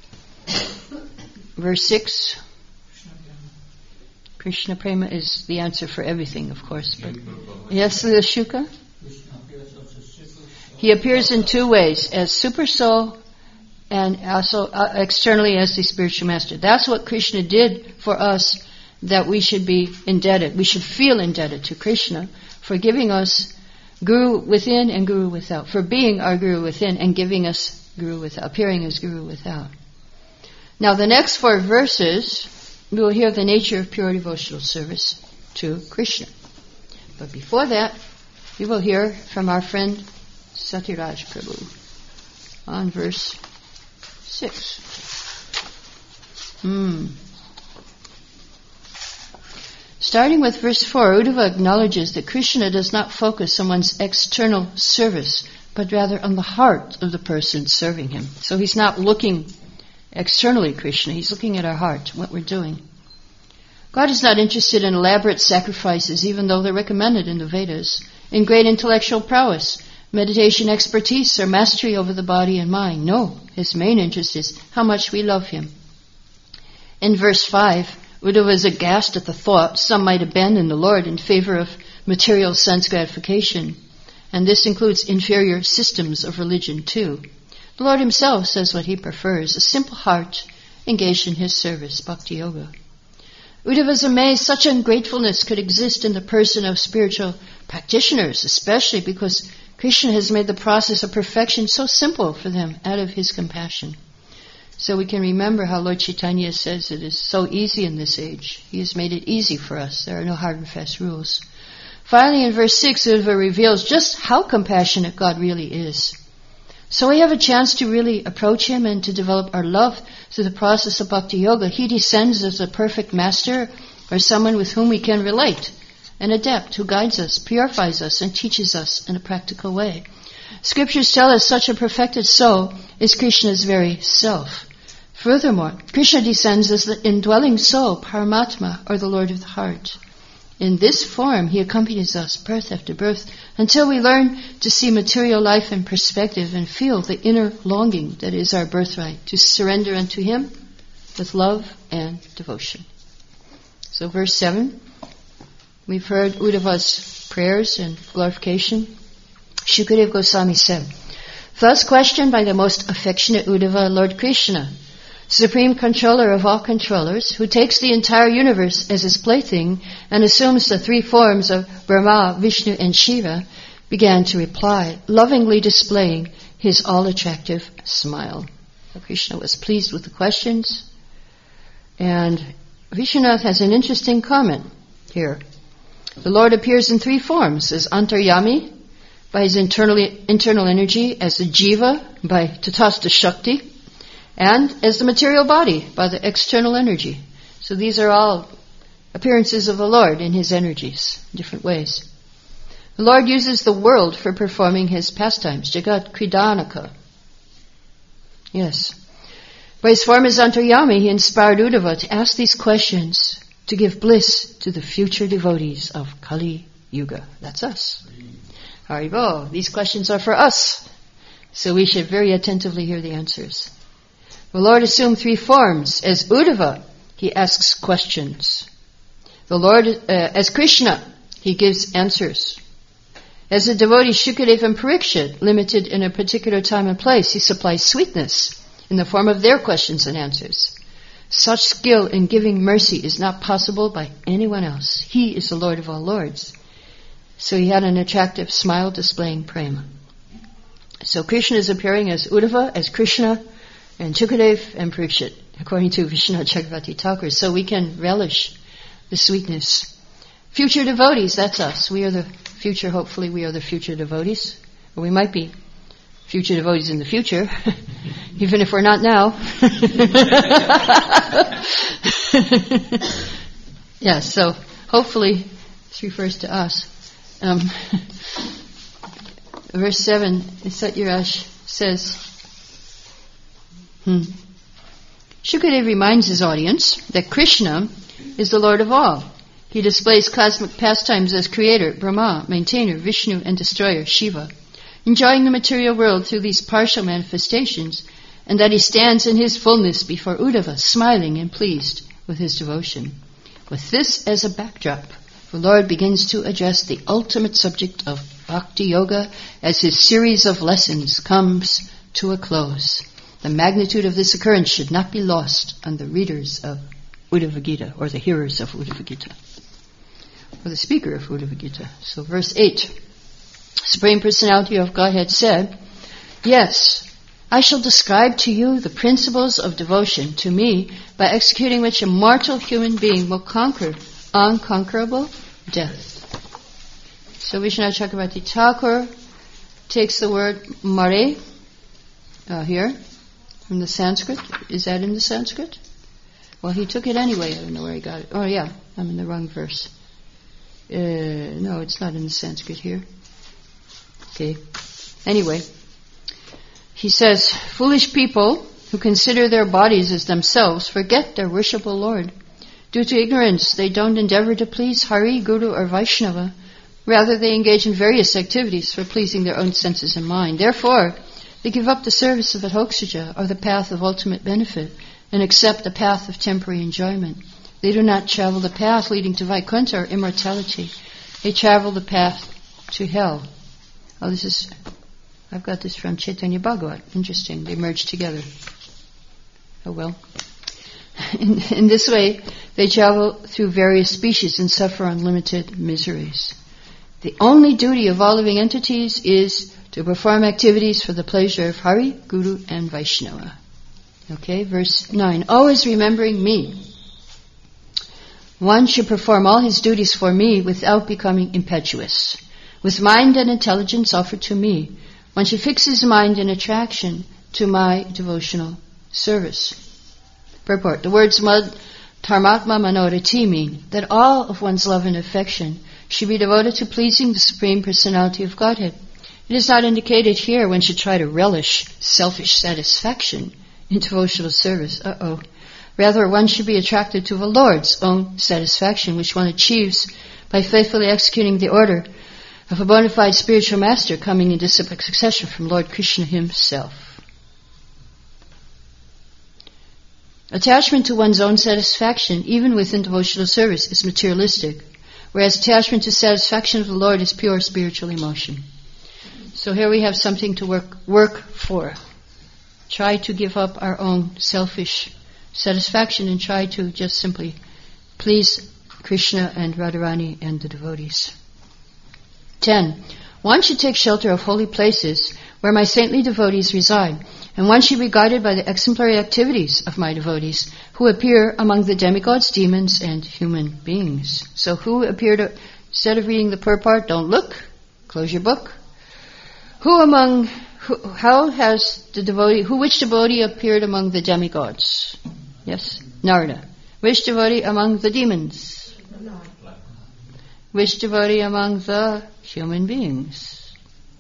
Verse six. Krishna Prema is the answer for everything, of course. But yes, the Shuka. He appears in two ways, as super soul and also uh, externally as the spiritual master. That's what Krishna did for us, that we should be indebted. We should feel indebted to Krishna for giving us Guru within and Guru without, for being our Guru within and giving us Guru without, appearing as Guru without. Now the next four verses, we will hear the nature of pure devotional service to Krishna. But before that, we will hear from our friend Satiraj Prabhu on verse six. Hmm. Starting with verse four, Uddhava acknowledges that Krishna does not focus on one's external service, but rather on the heart of the person serving him. So he's not looking externally at Krishna, he's looking at our heart, what we're doing. God is not interested in elaborate sacrifices, even though they're recommended in the Vedas, in great intellectual prowess, meditation expertise, or mastery over the body and mind. No, His main interest is how much we love Him. In verse five, Uddhava is aghast at the thought some might abandon the Lord in favor of material sense gratification, and this includes inferior systems of religion too. The Lord Himself says what He prefers, a simple heart engaged in His service, bhakti yoga. Uddhava is amazed such ungratefulness could exist in the person of spiritual practitioners, especially because Krishna has made the process of perfection so simple for them out of His compassion. So we can remember how Lord Chaitanya says it is so easy in this age. He has made it easy for us. There are no hard and fast rules. Finally, in verse six, Uddhava reveals just how compassionate God really is. So we have a chance to really approach Him and to develop our love through the process of bhakti yoga. He descends as a perfect master or someone with whom we can relate, an adept who guides us, purifies us, and teaches us in a practical way. Scriptures tell us such a perfected soul is Krishna's very self. Furthermore, Krishna descends as the indwelling soul, Paramatma, or the Lord of the heart. In this form, He accompanies us birth after birth until we learn to see material life in perspective and feel the inner longing that is our birthright, to surrender unto Him with love and devotion. So verse seven, we've heard Uddhava's prayers and glorification. Shukadeva Goswami said, thus questioned by the most affectionate Uddhava, Lord Krishna, supreme controller of all controllers, who takes the entire universe as his plaything and assumes the three forms of Brahma, Vishnu, and Shiva, began to reply, lovingly displaying his all-attractive smile. So Krishna was pleased with the questions, and Vishwanath has an interesting comment here. The Lord appears in three forms, as Antaryami, by his internal, internal energy, as the Jiva, by Tatastha Shakti, and as the material body, by the external energy. So these are all appearances of the Lord in his energies, different ways. The Lord uses the world for performing his pastimes, Jagat Kridanaka. Yes. By his form as Antaryami, he inspired Uddhava to ask these questions to give bliss to the future devotees of Kali Yuga. That's us. Haribo. These questions are for us. So we should very attentively hear the answers. The Lord assumed three forms. As Uddhava, he asks questions. The Lord, uh, as Krishna, he gives answers. As the devotees Shukadeva and Parikshit, limited in a particular time and place, he supplies sweetness in the form of their questions and answers. Such skill in giving mercy is not possible by anyone else. He is the Lord of all lords. So he had an attractive smile displaying prema. So Krishna is appearing as Uddhava, as Krishna, and Shukadeva and Parikshit, according to Vishwanath Chakravarti Thakur. So we can relish the sweetness. Future devotees, that's us. We are the future, hopefully we are the future devotees. Or we might be future devotees in the future, even if we're not now. Yeah, so hopefully this refers to us. Um, verse seven, Satyaraj says, hmm, Shukadeva reminds his audience that Krishna is the Lord of all. He displays cosmic pastimes as creator, Brahma, maintainer, Vishnu, and destroyer, Shiva, enjoying the material world through these partial manifestations, and that he stands in his fullness before Uddhava, smiling and pleased with his devotion. With this as a backdrop, the Lord begins to address the ultimate subject of Bhakti Yoga as his series of lessons comes to a close. The magnitude of this occurrence should not be lost on the readers of Uddhava Gita, or the hearers of Uddhava Gita, or the speaker of Uddhava Gita. So verse eight, Supreme Personality of Godhead said, yes, I shall describe to you the principles of devotion to me by executing which a mortal human being will conquer unconquerable death. So Vishwanath Chakravarti Thakur takes the word mare uh, here from the Sanskrit. Is that in the Sanskrit? Well, he took it anyway. I don't know where he got it. Oh, yeah, I'm in the wrong verse. Uh, no, it's not in the Sanskrit here. Okay. Anyway, he says, foolish people who consider their bodies as themselves forget their worshipful Lord. Due to ignorance, they don't endeavor to please Hari, Guru, or Vaishnava. Rather, they engage in various activities for pleasing their own senses and mind. Therefore, they give up the service of Adhokshaja, or the path of ultimate benefit, and accept the path of temporary enjoyment. They do not travel the path leading to Vaikuntha or immortality. They travel the path to hell. Oh, this is, I've got this from Chaitanya Bhagavat. Interesting. They merge together. Oh well. In, in this way, they travel through various species and suffer unlimited miseries. The only duty of all living entities is to perform activities for the pleasure of Hari, Guru, and Vaishnava. Okay, verse nine. Always remembering me. One should perform all his duties for me without becoming impetuous. With mind and intelligence offered to me, one should fix his mind in attraction to my devotional service. Purport. The words mad dharmatma manorati mean that all of one's love and affection should be devoted to pleasing the Supreme Personality of Godhead. It is not indicated here one should try to relish selfish satisfaction in devotional service. Uh-oh. Rather, one should be attracted to the Lord's own satisfaction, which one achieves by faithfully executing the order of a bona fide spiritual master coming in disciplic succession from Lord Krishna himself. Attachment to one's own satisfaction, even within devotional service, is materialistic, whereas attachment to satisfaction of the Lord is pure spiritual emotion. So here we have something to work work for. Try to give up our own selfish satisfaction and try to just simply please Krishna and Radharani and the devotees. Ten. One should take shelter of holy places where my saintly devotees reside. And one should be guided by the exemplary activities of my devotees who appear among the demigods, demons, and human beings. So who appear to, instead of reading the purport, don't look, close your book. Who among, who, how has the devotee, who, which devotee appeared among the demigods? Yes, Narada. Which devotee among the demons? Which devotee among the human beings?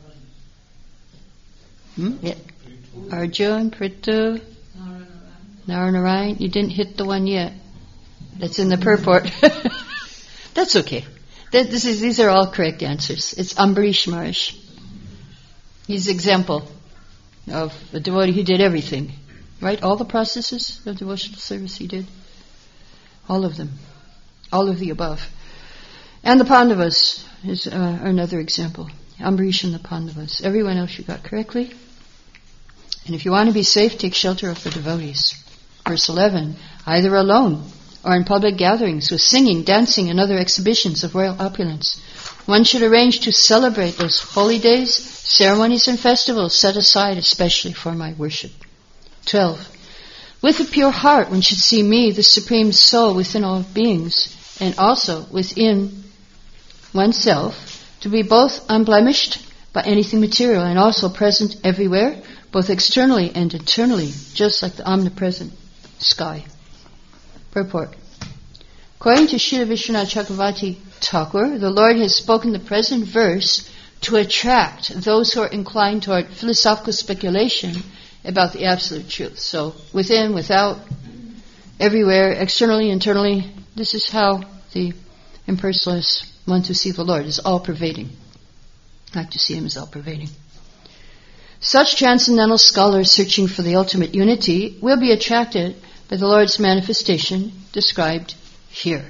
Hmm? Yeah. Arjun, Prithu, Naranarayan. You didn't hit the one yet. That's in the purport. That's okay. That, this is, these are all correct answers. It's Ambarish Maharaj. He's an example of a devotee who did everything. Right? All the processes of devotional service he did. All of them. All of the above. And the Pandavas is uh, another example. Ambarish and the Pandavas. Everyone else you got correctly. And if you want to be safe, take shelter of the devotees. Verse eleven, either alone or in public gatherings with singing, dancing, and other exhibitions of royal opulence. One should arrange to celebrate those holy days, ceremonies, and festivals set aside especially for my worship. twelve. With a pure heart, one should see me, the Supreme Soul within all beings, and also within oneself, to be both unblemished by anything material and also present everywhere, both externally and internally, just like the omnipresent sky. Purport. According to Srila Vishwanath Chakravarti Thakur, the Lord has spoken the present verse to attract those who are inclined toward philosophical speculation about the absolute truth. So, within, without, everywhere, externally, internally, this is how the impersonalists want to see the Lord, is all-pervading. Like to see Him as all-pervading. Such transcendental scholars searching for the ultimate unity will be attracted by the Lord's manifestation described here.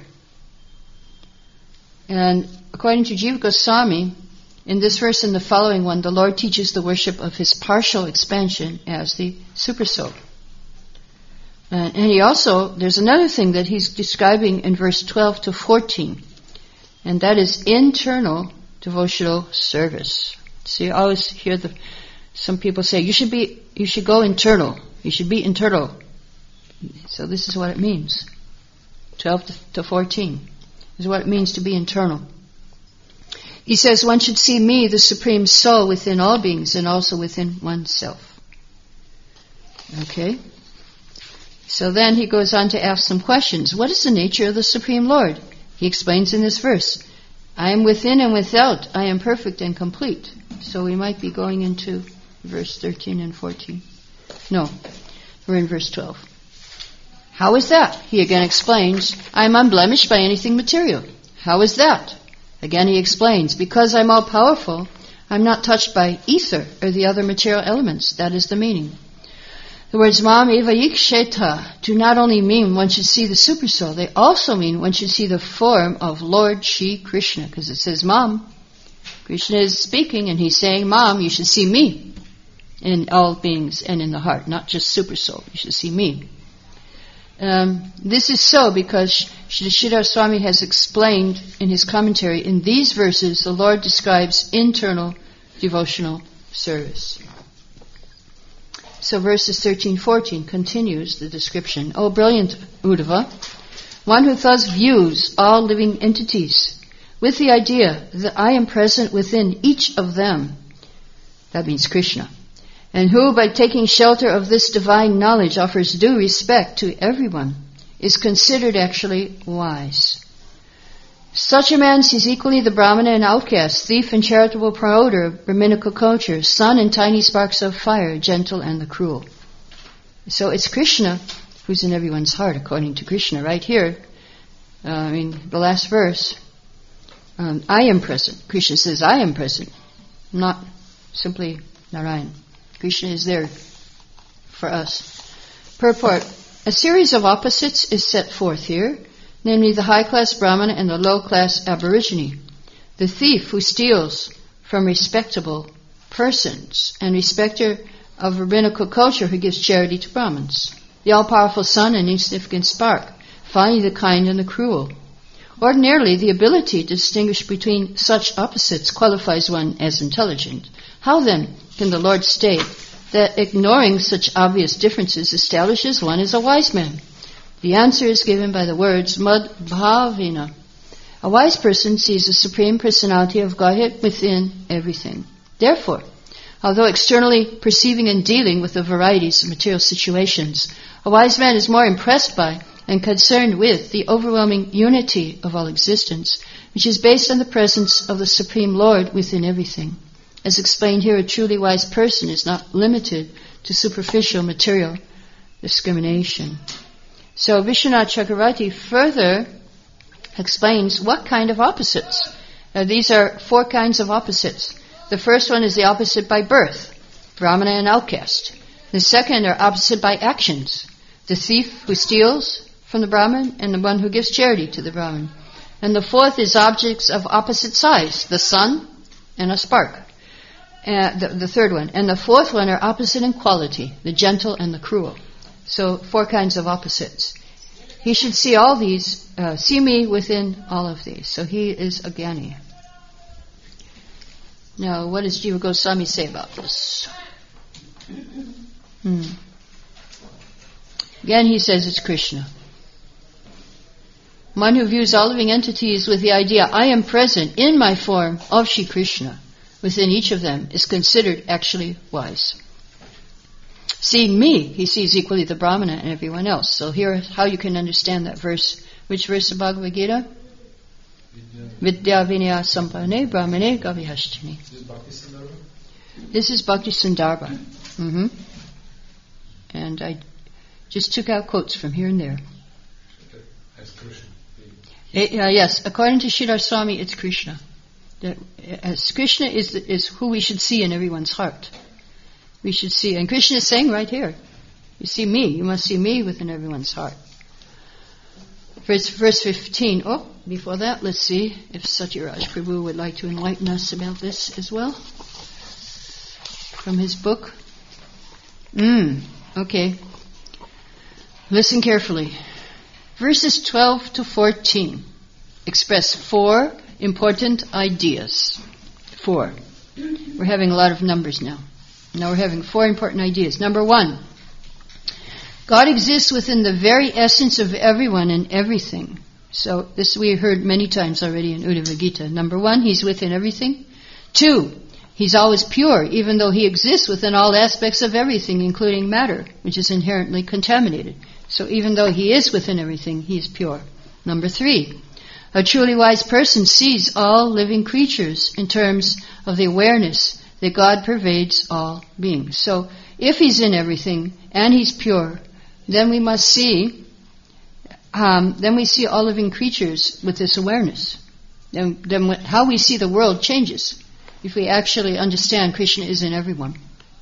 And according to Jiva Goswami, in this verse and the following one, the Lord teaches the worship of His partial expansion as the Supersoul. And, and He also, there's another thing that He's describing in verse twelve to fourteen, and that is internal devotional service. So you always hear the some people say you should be you should go internal. You should be internal. So this is what it means. twelve to fourteen is what it means to be internal. He says one should see me, the Supreme Soul, within all beings and also within oneself. Okay? So then he goes on to ask some questions. What is the nature of the Supreme Lord? He explains in this verse, I am within and without. I am perfect and complete. So we might be going into verse thirteen and fourteen. No, we're in verse twelve. How is that? He again explains, I am unblemished by anything material. How is that? Again he explains, because I'm all-powerful, I'm not touched by ether or the other material elements. That is the meaning. The words Mam Eva Yiksheta do not only mean one should see the Supersoul, they also mean one should see the form of Lord Shri Krishna, because it says Mam. Krishna is speaking and he's saying, Mom, you should see me in all beings and in the heart, not just Supersoul. You should see me. Um, this is so because Sridhar Swami has explained in his commentary, in these verses, the Lord describes internal devotional service. So verses thirteen fourteen continues the description. O brilliant Uddhava, one who thus views all living entities with the idea that I am present within each of them, that means Krishna, and who by taking shelter of this divine knowledge offers due respect to everyone, is considered actually wise. Such a man sees equally the Brahmana and outcast, thief and charitable promoter of Brahminical culture, sun and tiny sparks of fire, gentle and the cruel. So it's Krishna who's in everyone's heart, according to Krishna. Right here, uh, I mean, the last verse, um, I am present. Krishna says, I am present, not simply Narayan. Krishna is there for us. Purport. A series of opposites is set forth here, namely the high-class Brahmana and the low-class Aborigine. The thief who steals from respectable persons and respecter of rabbinical culture who gives charity to Brahmins. The all-powerful sun and insignificant spark. Finally, the kind and the cruel. Ordinarily, the ability to distinguish between such opposites qualifies one as intelligent. How then can the Lord state, that ignoring such obvious differences establishes one as a wise man? The answer is given by the words Mad Bhavina. A wise person sees the Supreme Personality of Godhead within everything. Therefore, although externally perceiving and dealing with the varieties of material situations, a wise man is more impressed by and concerned with the overwhelming unity of all existence, which is based on the presence of the Supreme Lord within everything. As explained here, a truly wise person is not limited to superficial material discrimination. So Vishwanath Chakravarti further explains what kind of opposites. Now, these are four kinds of opposites. The first one is the opposite by birth, Brahmana and outcast. The second are opposite by actions, the thief who steals from the Brahmin and the one who gives charity to the Brahmin. And the fourth is objects of opposite size, the sun and a spark. Uh, the, the third one. And the fourth one are opposite in quality, the gentle and the cruel. So four kinds of opposites. He should see all these, uh, see me within all of these. So he is a Jnani. Now, what does Jiva Goswami say about this? Hmm. Again, he says it's Krishna. One who views all living entities with the idea, I am present in my form of Shri Krishna within each of them, is considered actually wise. Seeing me, he sees equally the Brahmana and everyone else. So here is how you can understand that verse. Which verse of Bhagavad Gita? Vidya Vinaya Sampane Brahmane Gavihashtini. This is Bhakti Sundarbha. Mm-hmm. And I just took out quotes from here and there. As Krishna. It, uh, yes, according to Sridhar Swami, it's Krishna. That, as Krishna is the, is who we should see in everyone's heart. We should see, and Krishna is saying right here, you see me, you must see me within everyone's heart. Verse, verse fifteen. Oh, before that, let's see if Satyaraj Prabhu would like to enlighten us about this as well. From his book. Mm, okay. Listen carefully. Verses twelve to fourteen express four important ideas. Four. We're having a lot of numbers now. Now we're having four important ideas. Number one, God exists within the very essence of everyone and everything. So this we heard many times already in Uddhava Gita. Number one, He's within everything. Two, He's always pure, even though He exists within all aspects of everything, including matter, which is inherently contaminated. So even though He is within everything, He is pure. Number three, a truly wise person sees all living creatures in terms of the awareness that God pervades all beings. So if He's in everything and He's pure, then we must see, um, then we see all living creatures with this awareness. Then, then what, how we see the world changes if we actually understand Krishna is in everyone.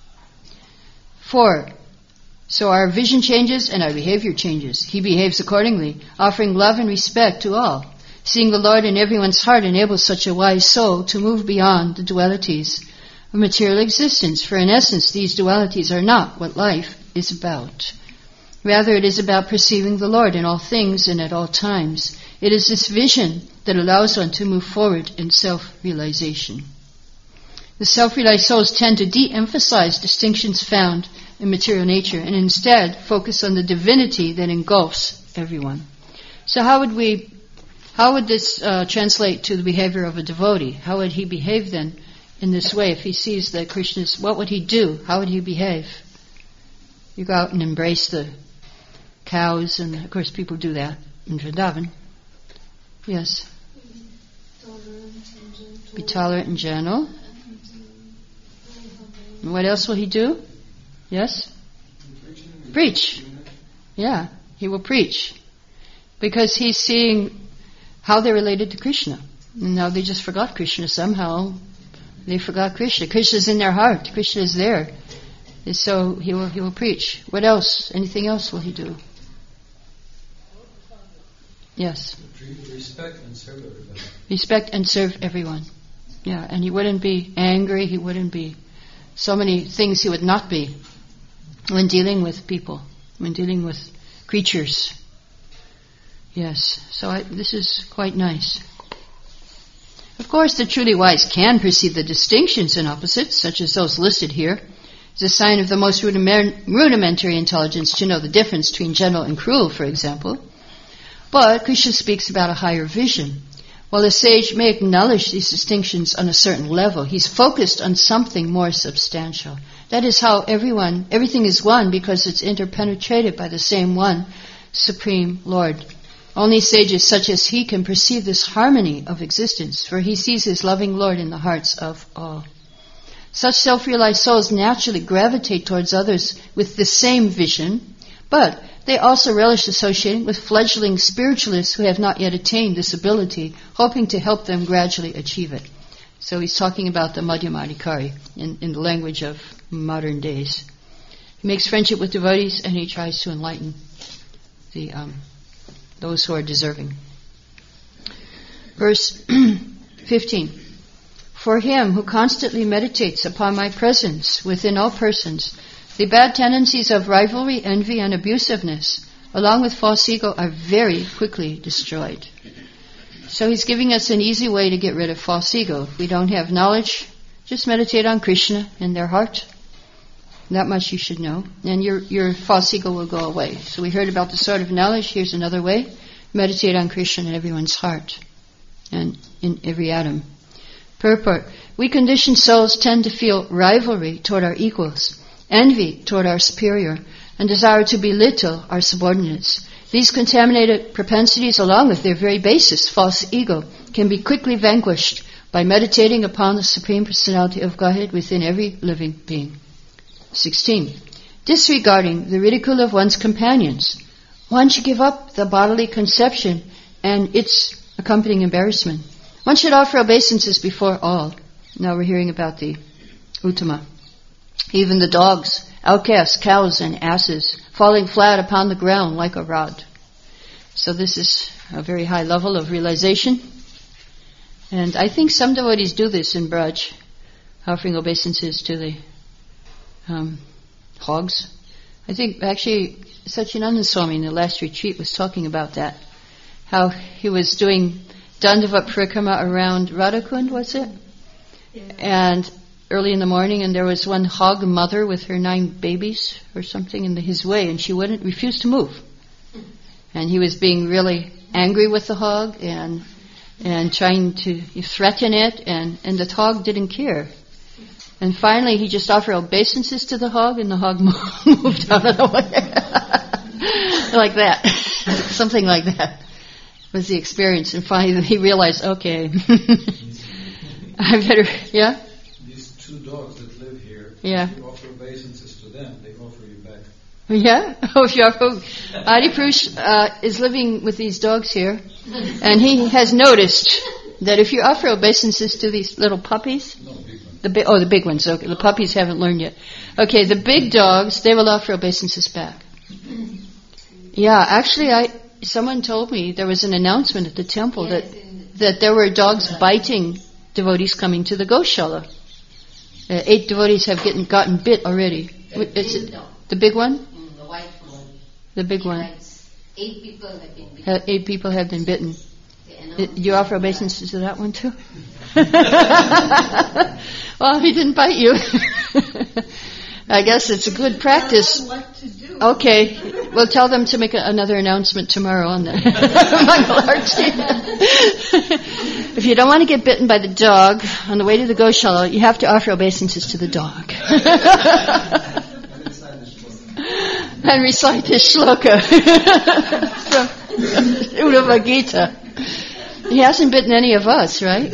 Four, so our vision changes and our behavior changes. He behaves accordingly, offering love and respect to all. Seeing the Lord in everyone's heart enables such a wise soul to move beyond the dualities of material existence, for in essence these dualities are not what life is about. Rather, it is about perceiving the Lord in all things and at all times. It is this vision that allows one to move forward in self-realization. The self-realized souls tend to de-emphasize distinctions found in material nature and instead focus on the divinity that engulfs everyone. So how would we, how would this uh, translate to the behavior of a devotee? How would he behave then in this way if he sees that Krishna is, what would he do? How would he behave? You go out and embrace the cows, and of course people do that in Vrindavan. Yes. Be tolerant and gentle. And what else will he do? Yes? Preach. Yeah, he will preach. Because he's seeing how they're related to Krishna. And now they just forgot Krishna somehow. They forgot Krishna. Krishna's in their heart. Krishna is there. And so he will he will preach. What else? Anything else will he do? Yes. Respect and serve everybody. Respect and serve everyone. Yeah, and he wouldn't be angry. He wouldn't be so many things he would not be when dealing with people, when dealing with creatures. Yes, so I, this is quite nice. Of course, the truly wise can perceive the distinctions in opposites, such as those listed here, It's a sign of the most rudiment- rudimentary intelligence to know the difference between gentle and cruel, for example. But Krishna speaks about a higher vision. While a sage may acknowledge these distinctions on a certain level, he's focused on something more substantial. That is how everyone, everything is one because it's interpenetrated by the same one, Supreme Lord. Only sages such as he can perceive this harmony of existence, for he sees his loving Lord in the hearts of all. Such self-realized souls naturally gravitate towards others with the same vision, but they also relish associating with fledgling spiritualists who have not yet attained this ability, hoping to help them gradually achieve it. So he's talking about the Madhyamadikari in, in the language of modern days. He makes friendship with devotees and he tries to enlighten the um, those who are deserving. Verse fifteen. For him who constantly meditates upon my presence within all persons, the bad tendencies of rivalry, envy, and abusiveness, along with false ego, are very quickly destroyed. So he's giving us an easy way to get rid of false ego. If we don't have knowledge, just meditate on Krishna in their heart. That much you should know. And your, your false ego will go away. So we heard about the sword of knowledge. Here's another way. Meditate on Krishna in everyone's heart and in every atom. Purport. We conditioned souls tend to feel rivalry toward our equals, envy toward our superior, and desire to belittle our subordinates. These contaminated propensities, along with their very basis, false ego, can be quickly vanquished by meditating upon the Supreme Personality of Godhead within every living being. sixteen. Disregarding the ridicule of one's companions, one should give up the bodily conception and its accompanying embarrassment. One should offer obeisances before all. Now we're hearing about the Uttama. Even the dogs, outcasts, cows, and asses, falling flat upon the ground like a rod. So this is a very high level of realization. And I think some devotees do this in Braj, offering obeisances to the um, hogs. I think actually Satchidananda Swami in the last retreat was talking about that. How he was doing Dandavat Parikrama around Radhakund, was it? Yeah. And early in the morning, and there was one hog mother with her nine babies or something in the, his way, and she wouldn't refuse to move. And he was being really angry with the hog and and trying to threaten it, and, and the hog didn't care. And finally, he just offered obeisances to the hog, and the hog moved out of the way. Like that. Something like that was the experience. And finally, he realized, okay, I better, yeah? These two dogs that live here, yeah. if you offer obeisances to them, they offer you back. Yeah? Oh, if you offer, Adipurush uh, is living with these dogs here, and he has noticed that if you offer obeisances to these little puppies, no, big one. the bi- oh, the big ones, okay, the puppies haven't learned yet. Okay, the big dogs, they will offer obeisances back. Yeah, actually, I someone told me there was an announcement at the temple that that there were dogs biting devotees coming to the Goshala. Uh, eight devotees have getting, gotten bit already. It's it, the big one? Mm, the white one. The big one. Eight people have been bitten. Uh, eight people have been bitten. Uh, you offer obeisances to that one too? Well, he didn't bite you. I guess it's a good practice. Okay, we'll tell them to make a, another announcement tomorrow on the Mangalarti. If you don't want to get bitten by the dog on the way to the Goshala, you have to offer obeisances to the dog. And recite this shloka from Uddhava Gita. He hasn't bitten any of us, right?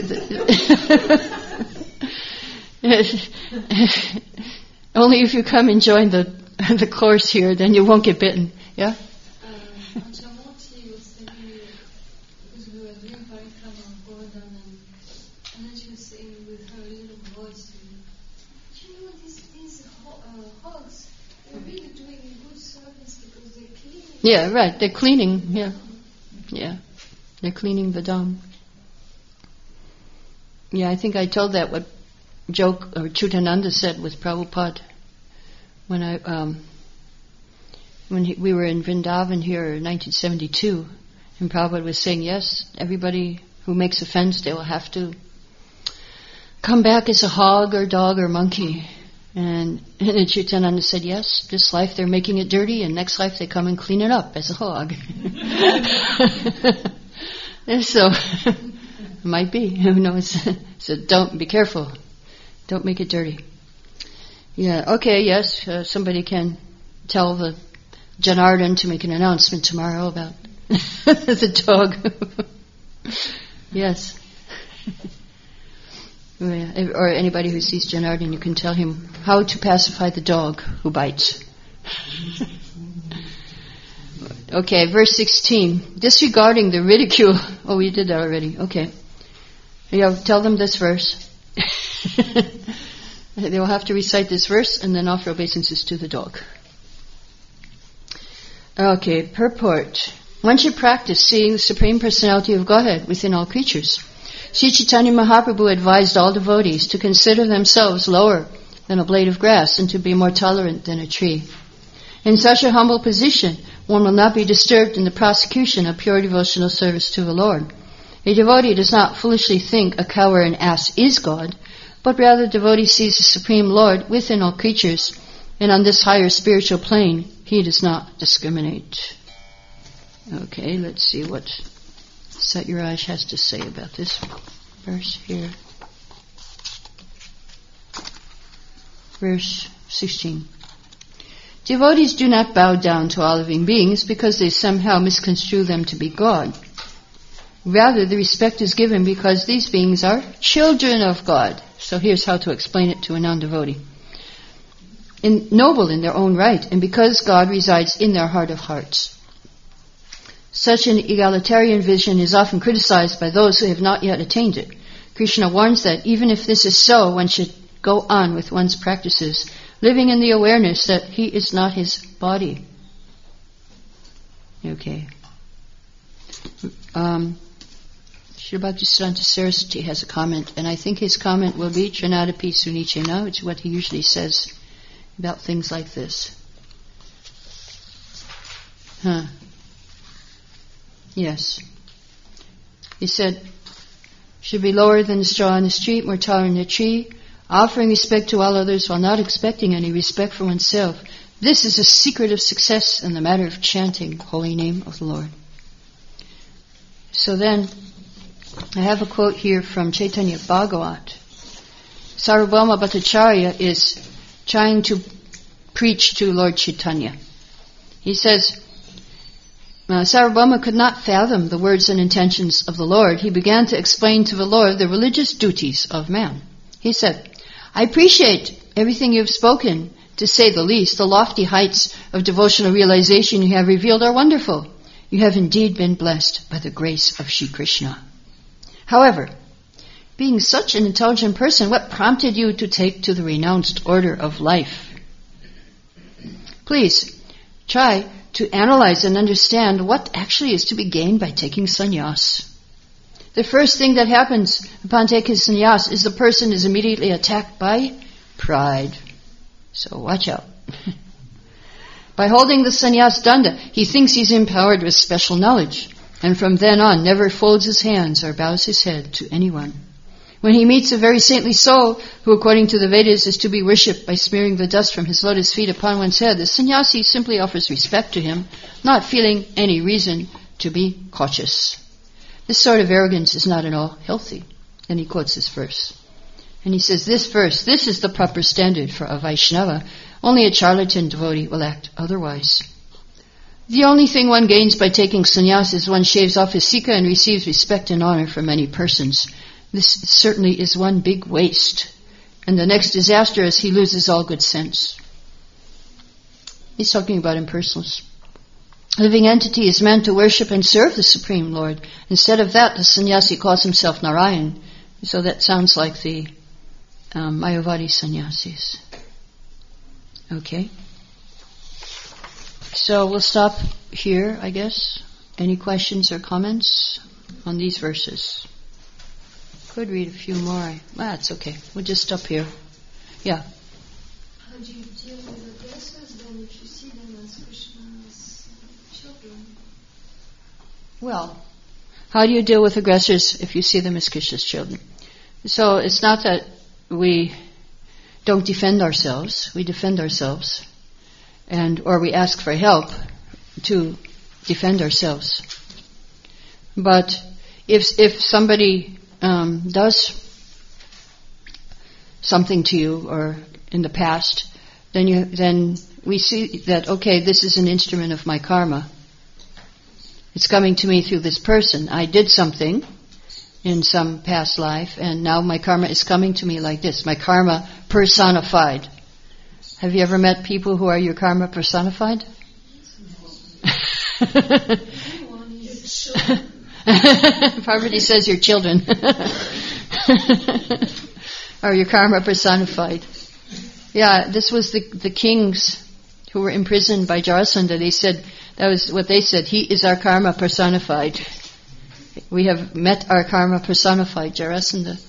Only if you come and join the the course here, then you won't get bitten. Yeah? Uh, Jamoti was telling me, because we were doing Parikrama of Govardhan, and, and then she was saying with her little voice, you know, these, these ho- uh, hogs, they're really doing good service because they're cleaning. Yeah, right. They're cleaning. Yeah. Yeah. They're cleaning the dam. Yeah, I think I told that what joke or Chutananda said with Prabhupada when I um, when he, we were in Vrindavan here in nineteen seventy-two, and Prabhupada was saying, yes, everybody who makes offense, they will have to come back as a hog or dog or monkey. And, and then Chaitananda said, yes, this life they're making it dirty, and next life they come and clean it up as a hog. And so, it might be, who knows. So don't, be careful. Don't make it dirty. Yeah, okay, yes, uh, somebody can tell the Janardhan to make an announcement tomorrow about the dog. Yes. Or anybody who sees Janardhan, you can tell him how to pacify the dog who bites. Okay, verse sixteen. Disregarding the ridicule. Oh, we did that already. Okay. Yeah, tell them this verse. They will have to recite this verse and then offer obeisances to the dog. Okay, purport. One should practice seeing the Supreme Personality of Godhead within all creatures. Sri Chaitanya Mahaprabhu advised all devotees to consider themselves lower than a blade of grass and to be more tolerant than a tree. In such a humble position, one will not be disturbed in the prosecution of pure devotional service to the Lord. A devotee does not foolishly think a cow or an ass is God, but rather the devotee sees the Supreme Lord within all creatures, and on this higher spiritual plane, he does not discriminate. Okay, let's see what Satyaraj has to say about this verse here. Verse sixteen. Devotees do not bow down to all living beings because they somehow misconstrue them to be God. Rather, the respect is given because these beings are children of God. So here's how to explain it to a non-devotee. In, noble in their own right, and because God resides in their heart of hearts. Such an egalitarian vision is often criticized by those who have not yet attained it. Krishna warns that even if this is so, one should go on with one's practices, living in the awareness that he is not his body. Okay. Um, Sri Bhaktisiddhanta Saraswati has a comment, and I think his comment will be Trinadapi Sunichena, which is what he usually says about things like this. Huh. Yes. He said, should be lower than the straw on the street, more tolerant than a tree, offering respect to all others while not expecting any respect for oneself. This is a secret of success in the matter of chanting holy name of the Lord. So then, I have a quote here from Chaitanya Bhagavat. Sarvabhauma Bhattacharya is trying to preach to Lord Chaitanya. He says, Uh, Sarvabhauma could not fathom the words and intentions of the Lord. He began to explain to the Lord the religious duties of man. He said, I appreciate everything you have spoken. To say the least, the lofty heights of devotional realization you have revealed are wonderful. You have indeed been blessed by the grace of Shri Krishna. However, being such an intelligent person, what prompted you to take to the renounced order of life? Please, try to analyze and understand what actually is to be gained by taking sannyas. The first thing that happens upon taking sannyas is the person is immediately attacked by pride. So watch out. By holding the sannyas danda, he thinks he's empowered with special knowledge, and from then on never folds his hands or bows his head to anyone. When he meets a very saintly soul, who according to the Vedas is to be worshipped by smearing the dust from his lotus feet upon one's head, the sannyasi simply offers respect to him, not feeling any reason to be cautious. This sort of arrogance is not at all healthy. And he quotes this verse. And he says, this verse, this is the proper standard for a Vaishnava. Only a charlatan devotee will act otherwise. The only thing one gains by taking sannyas is one shaves off his sika and receives respect and honor from many persons. This certainly is one big waste. And the next disaster is he loses all good sense. He's talking about impersonals. Living entity is meant to worship and serve the Supreme Lord. Instead of that, the sannyasi calls himself Narayan. So that sounds like the um, Mayavadi sannyasis. Okay. So we'll stop here, I guess. Any questions or comments on these verses? Could read a few more. Ah, it's okay. We'll just stop here. Yeah. How do you deal with aggressors then if you see them as Krishna's children? Well, how do you deal with aggressors if you see them as Krishna's children? So it's not that we don't defend ourselves. We defend ourselves, and or we ask for help to defend ourselves. But if if somebody um, does something to you, or in the past, then you then we see that, okay, this is an instrument of my karma. It's coming to me through this person. I did something in some past life, and now my karma is coming to me like this. My karma personified. Have you ever met people who are your karma personified? Parvati says your children are your karma personified. Yeah, this was the the kings who were imprisoned by Jarasandha. They said, that was what they said, he is our karma personified. We have met our karma personified, Jarasandha.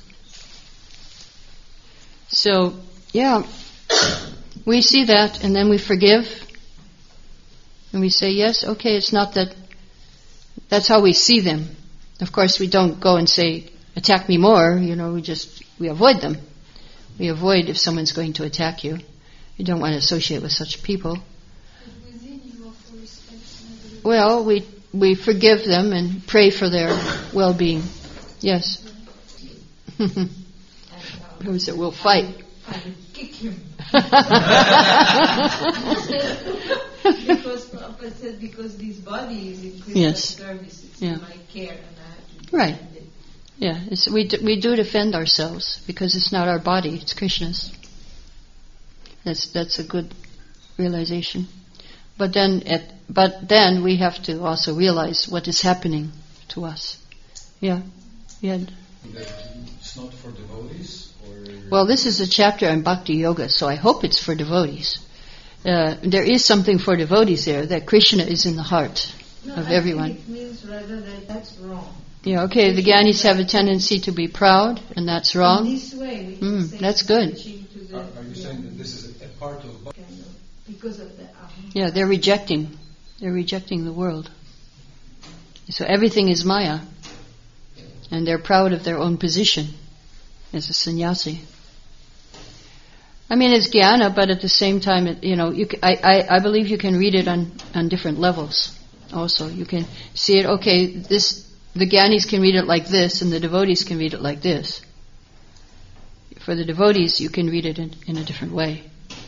So, yeah, we see that, and then we forgive, and we say, yes, okay, it's not that, that's how we see them. Of course, we don't go and say, attack me more, you know, we just, we avoid them. We avoid if someone's going to attack you. You don't want to associate with such people. But within you offer respect. Well, we we forgive them and pray for their well-being. Yes. Who said we'll fight? I will kick him. Because Prabhupada said, because this body is in Krishna's Yes. service, it's Yeah. in my care, and I have to Right. defend it. Yeah, it's, we do, we do defend ourselves because it's not our body; it's Krishna's. That's that's a good realization. But then, at, but then we have to also realize what is happening to us. Yeah, yeah. That it's not for devotees, or Well, this is a chapter on Bhakti Yoga, so I hope it's for devotees. Uh, there is something for devotees there, that Krishna is in the heart No, of I everyone. think it means rather that that's wrong. Yeah, okay, the Gyanis have a tendency to be proud, and that's wrong. In this way, we can Mm, say that's good. preaching to the, are, are you saying that this is a, a part of bhakti? kind of, because of the aham. Yeah, they're rejecting. They're rejecting the world. So everything is Maya. And they're proud of their own position as a sannyasi. I mean, it's jnana, but at the same time, it, you know, you c I, I, I believe you can read it on, on different levels also. You can see it, okay, this, the jnanis can read it like this, and the devotees can read it like this. For the devotees, you can read it in, in a different way.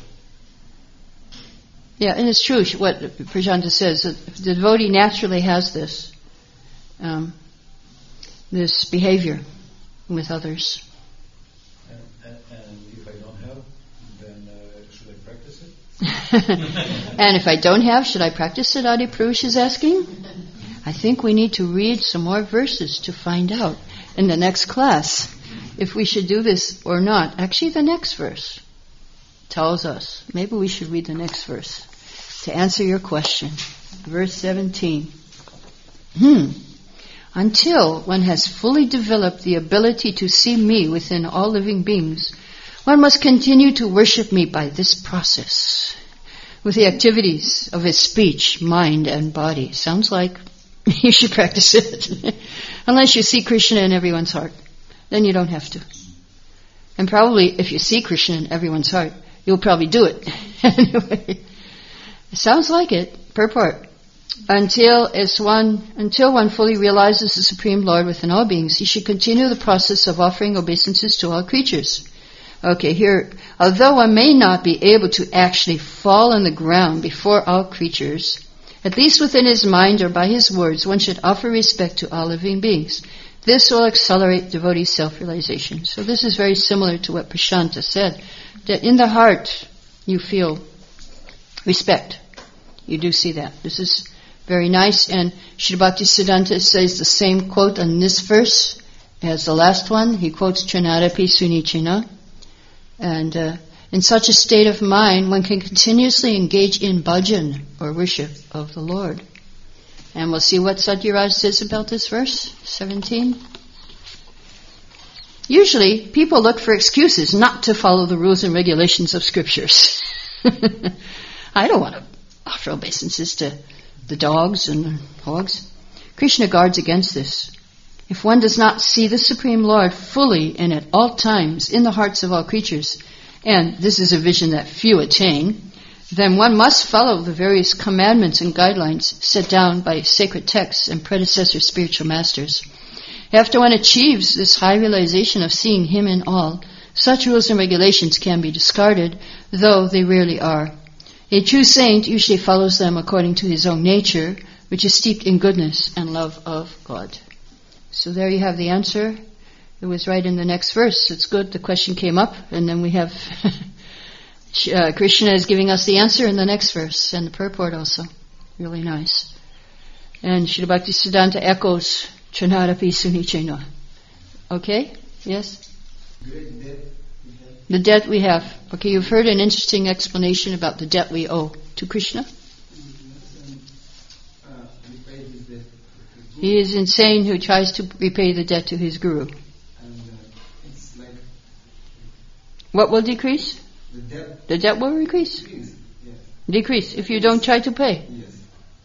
Yeah, and it's true what Prajanta says, that the devotee naturally has this, um, this behavior with others. And, and, and if I don't have, then uh, should I practice it? And if I don't have, should I practice it? Adi Purush is asking. I think we need to read some more verses to find out in the next class if we should do this or not. Actually, the next verse tells us. Maybe we should read the next verse to answer your question. Verse seventeen. Hmm. Until one has fully developed the ability to see me within all living beings, one must continue to worship me by this process, with the activities of his speech, mind, and body. Sounds like you should practice it. Unless you see Krishna in everyone's heart, then you don't have to. And probably if you see Krishna in everyone's heart, you'll probably do it. Anyway, it sounds like it, purport. Until as one, until one fully realizes the Supreme Lord within all beings, he should continue the process of offering obeisances to all creatures. Okay, here, although one may not be able to actually fall on the ground before all creatures, at least within his mind or by his words, one should offer respect to all living beings. This will accelerate devotee self-realization. So this is very similar to what Prashanta said, that in the heart you feel respect. You do see that. This is very nice, and Srila Bhaktisiddhanta says the same quote on this verse as the last one. He quotes Trinadapi Sunichina. And uh, in such a state of mind, one can continuously engage in bhajan, or worship of the Lord. And we'll see what Satyaraj says about this verse, seventeen. Usually, people look for excuses not to follow the rules and regulations of scriptures. I don't want to offer obeisances to the dogs and hogs. Krishna guards against this. If one does not see the Supreme Lord fully and at all times in the hearts of all creatures, and this is a vision that few attain, then one must follow the various commandments and guidelines set down by sacred texts and predecessor spiritual masters. After one achieves this high realization of seeing Him in all, such rules and regulations can be discarded, though they rarely are. A true saint usually follows them according to his own nature, which is steeped in goodness and love of God. So there you have the answer. It was right in the next verse. It's good. The question came up, and then we have uh, Krishna is giving us the answer in the next verse, and the purport also. Really nice. And Srila Bhaktisiddhanta echoes Chanarapi Sunichena. Okay? Yes? The debt we have. Okay, you've heard an interesting explanation about the debt we owe to Krishna. He is insane who tries to repay the debt to his guru. What will decrease? The debt. The debt will increase. Decrease. Yes. Decrease if you don't try to pay. Yes.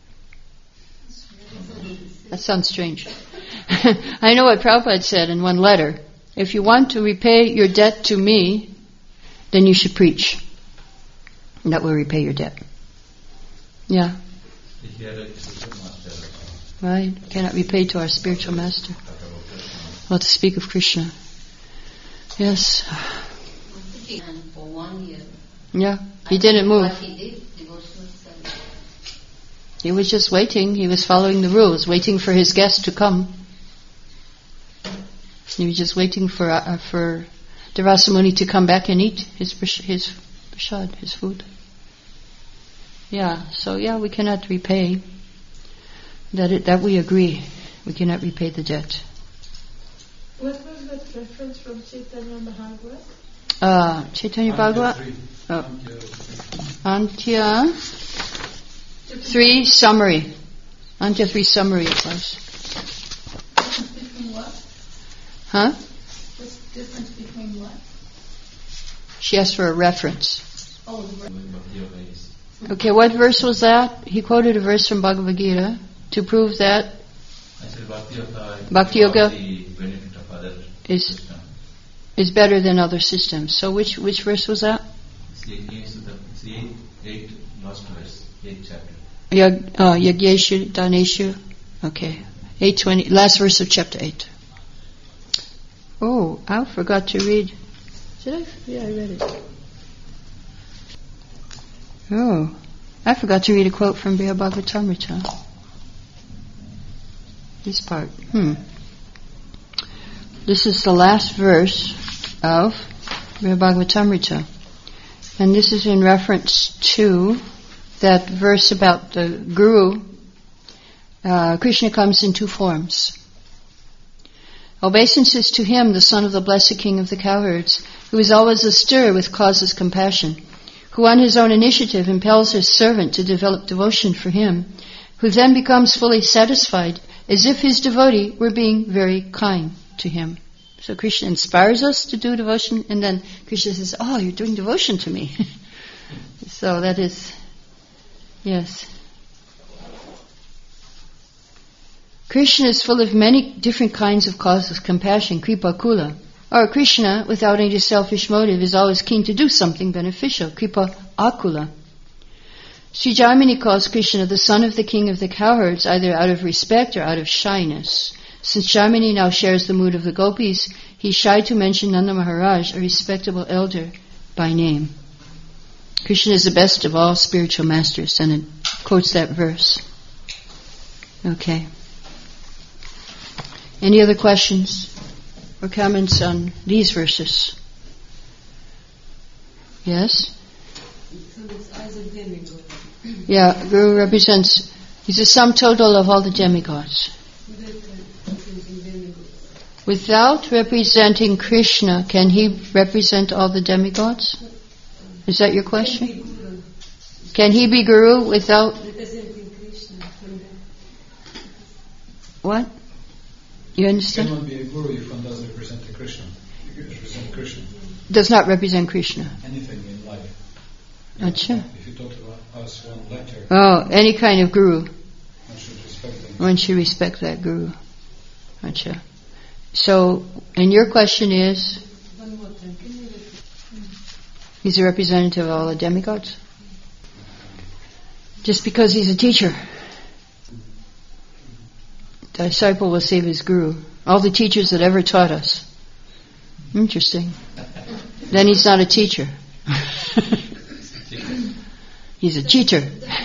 That sounds strange. I know what Prabhupada said in one letter. If you want to repay your debt to me, then you should preach. And that will repay your debt. Yeah. Right? Cannot repay to our spiritual master. Well, to speak of Krishna. Yes. And for one year. Yeah. He didn't move. What he did, devotional service. He was just waiting. He was following the rules, waiting for his guest to come. He was just waiting for uh, for Darasamuni to come back and eat his his prasad, his food. Yeah. So yeah, we cannot repay. That it, that we agree. We cannot repay the debt. What was that reference from Chaitanya Mahaprabhu? Uh, Chaitanya Bhagavat? Oh. Antya three summary. Antya three summary it was. Between what? Huh? What's the difference between what? She asked for a reference. Oh, the re- Okay, what verse was that? He quoted a verse from Bhagavad Gita to prove that Bhakti Yoga is is better than other systems. So which which verse was that? Yag, uh, Yagyeshu, Daneshu. Okay. eight twenty, last verse of chapter eight. Oh, I forgot to read. Did I? Yeah, I read it. Oh, I forgot to read a quote from Brihad Bhagavatamrita. This part. Hmm. This is the last verse of Brihad Bhagavatamrita. And this is in reference to that verse about the Guru. Uh, Krishna comes in two forms. Obeisances to him, the son of the blessed king of the cowherds, who is always astir with causeless compassion, who on his own initiative impels his servant to develop devotion for him, who then becomes fully satisfied as if his devotee were being very kind to him. So Krishna inspires us to do devotion, and then Krishna says, oh, you're doing devotion to me. So that is, yes. Krishna is full of many different kinds of causes of compassion, kripa kula. Or Krishna, without any selfish motive, is always keen to do something beneficial, kripa akula. Sri Jaimini calls Krishna the son of the king of the cowherds, either out of respect or out of shyness. Since Jaimini now shares the mood of the gopis, he's shy to mention Nanda Maharaj, a respectable elder, by name. Krishna is the best of all spiritual masters, and it quotes that verse. Okay. Any other questions or comments on these verses? Yes? So it's eyes of demigod. Yeah, Guru represents, he's the sum total of all the demigods. Without representing Krishna, can he represent all the demigods? Is that your question? Can he be Guru without... Representing Krishna. What? You understand? Cannot be a guru if one does represent the Krishna. Represent Krishna. Does not represent Krishna. Anything in life. Achha. If you talk to us one letter, Oh, any kind of Guru. one should respect them. One should respect that Guru. Achha. So, and your question is? One more time. Can you repeat? He's a representative of all the demigods. Just because he's a teacher, the disciple will save his guru. All the teachers that ever taught us. Interesting. Then he's not a teacher. He's a cheater.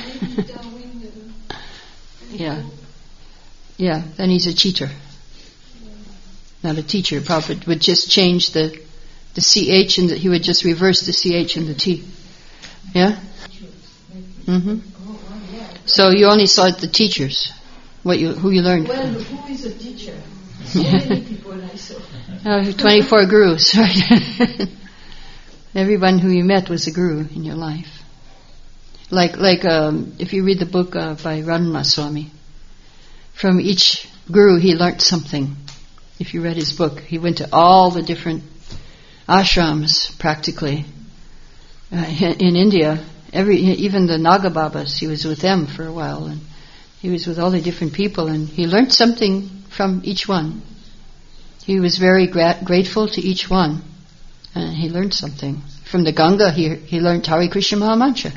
Yeah. Yeah, then he's a cheater. Not a teacher. Prabhupada would just change the the C H and the, he would just reverse the C H and the T. Yeah? Mm-hmm. So you only saw the teachers, what you who you learned Well, from. who is a teacher? So many people I saw. Oh, twenty-four gurus, right? Everyone who you met was a guru in your life. Like, like um, if you read the book uh, by Ranma Swami, from each guru he learnt something. If you read his book, he went to all the different ashrams practically uh, in, in India. Every even the Naga Babas, he was with them for a while, and he was with all the different people, and he learnt something from each one. He was very gra- grateful to each one, and he learned something. From the Ganga, he he learned Hare Krishna Mahamantra.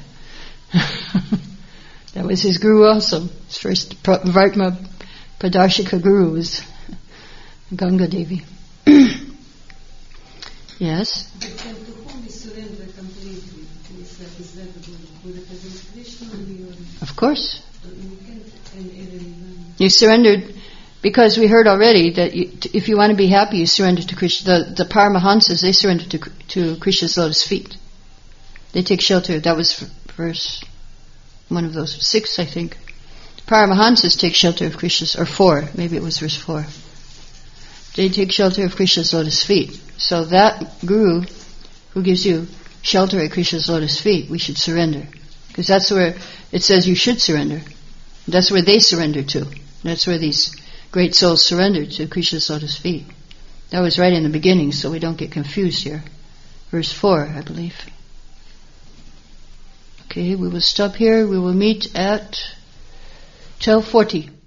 That was his guru also. His first pra- Vartma Pradarshika guru was Ganga Devi. Yes? And to whom we surrender completely? Is that, is that the Guru represents Krishna only, or Of course. you can't and everyone? You surrendered, because we heard already that you, t- if you want to be happy, you surrender to Krishna. The, the Paramahansas, they surrender to, to Krishna's lotus feet. They take shelter. That was f- verse, one of those, six I think. Paramahansas take shelter of Krishna's, or four, maybe it was verse four. They take shelter of Krishna's lotus feet. So that guru who gives you shelter at Krishna's lotus feet, we should surrender. Because that's where it says you should surrender. That's where they surrender to. That's where these great souls surrendered to Krishna's lotus feet. That was right in the beginning, so we don't get confused here. Verse four, I believe. Okay, we will stop here. We will meet at twelve forty.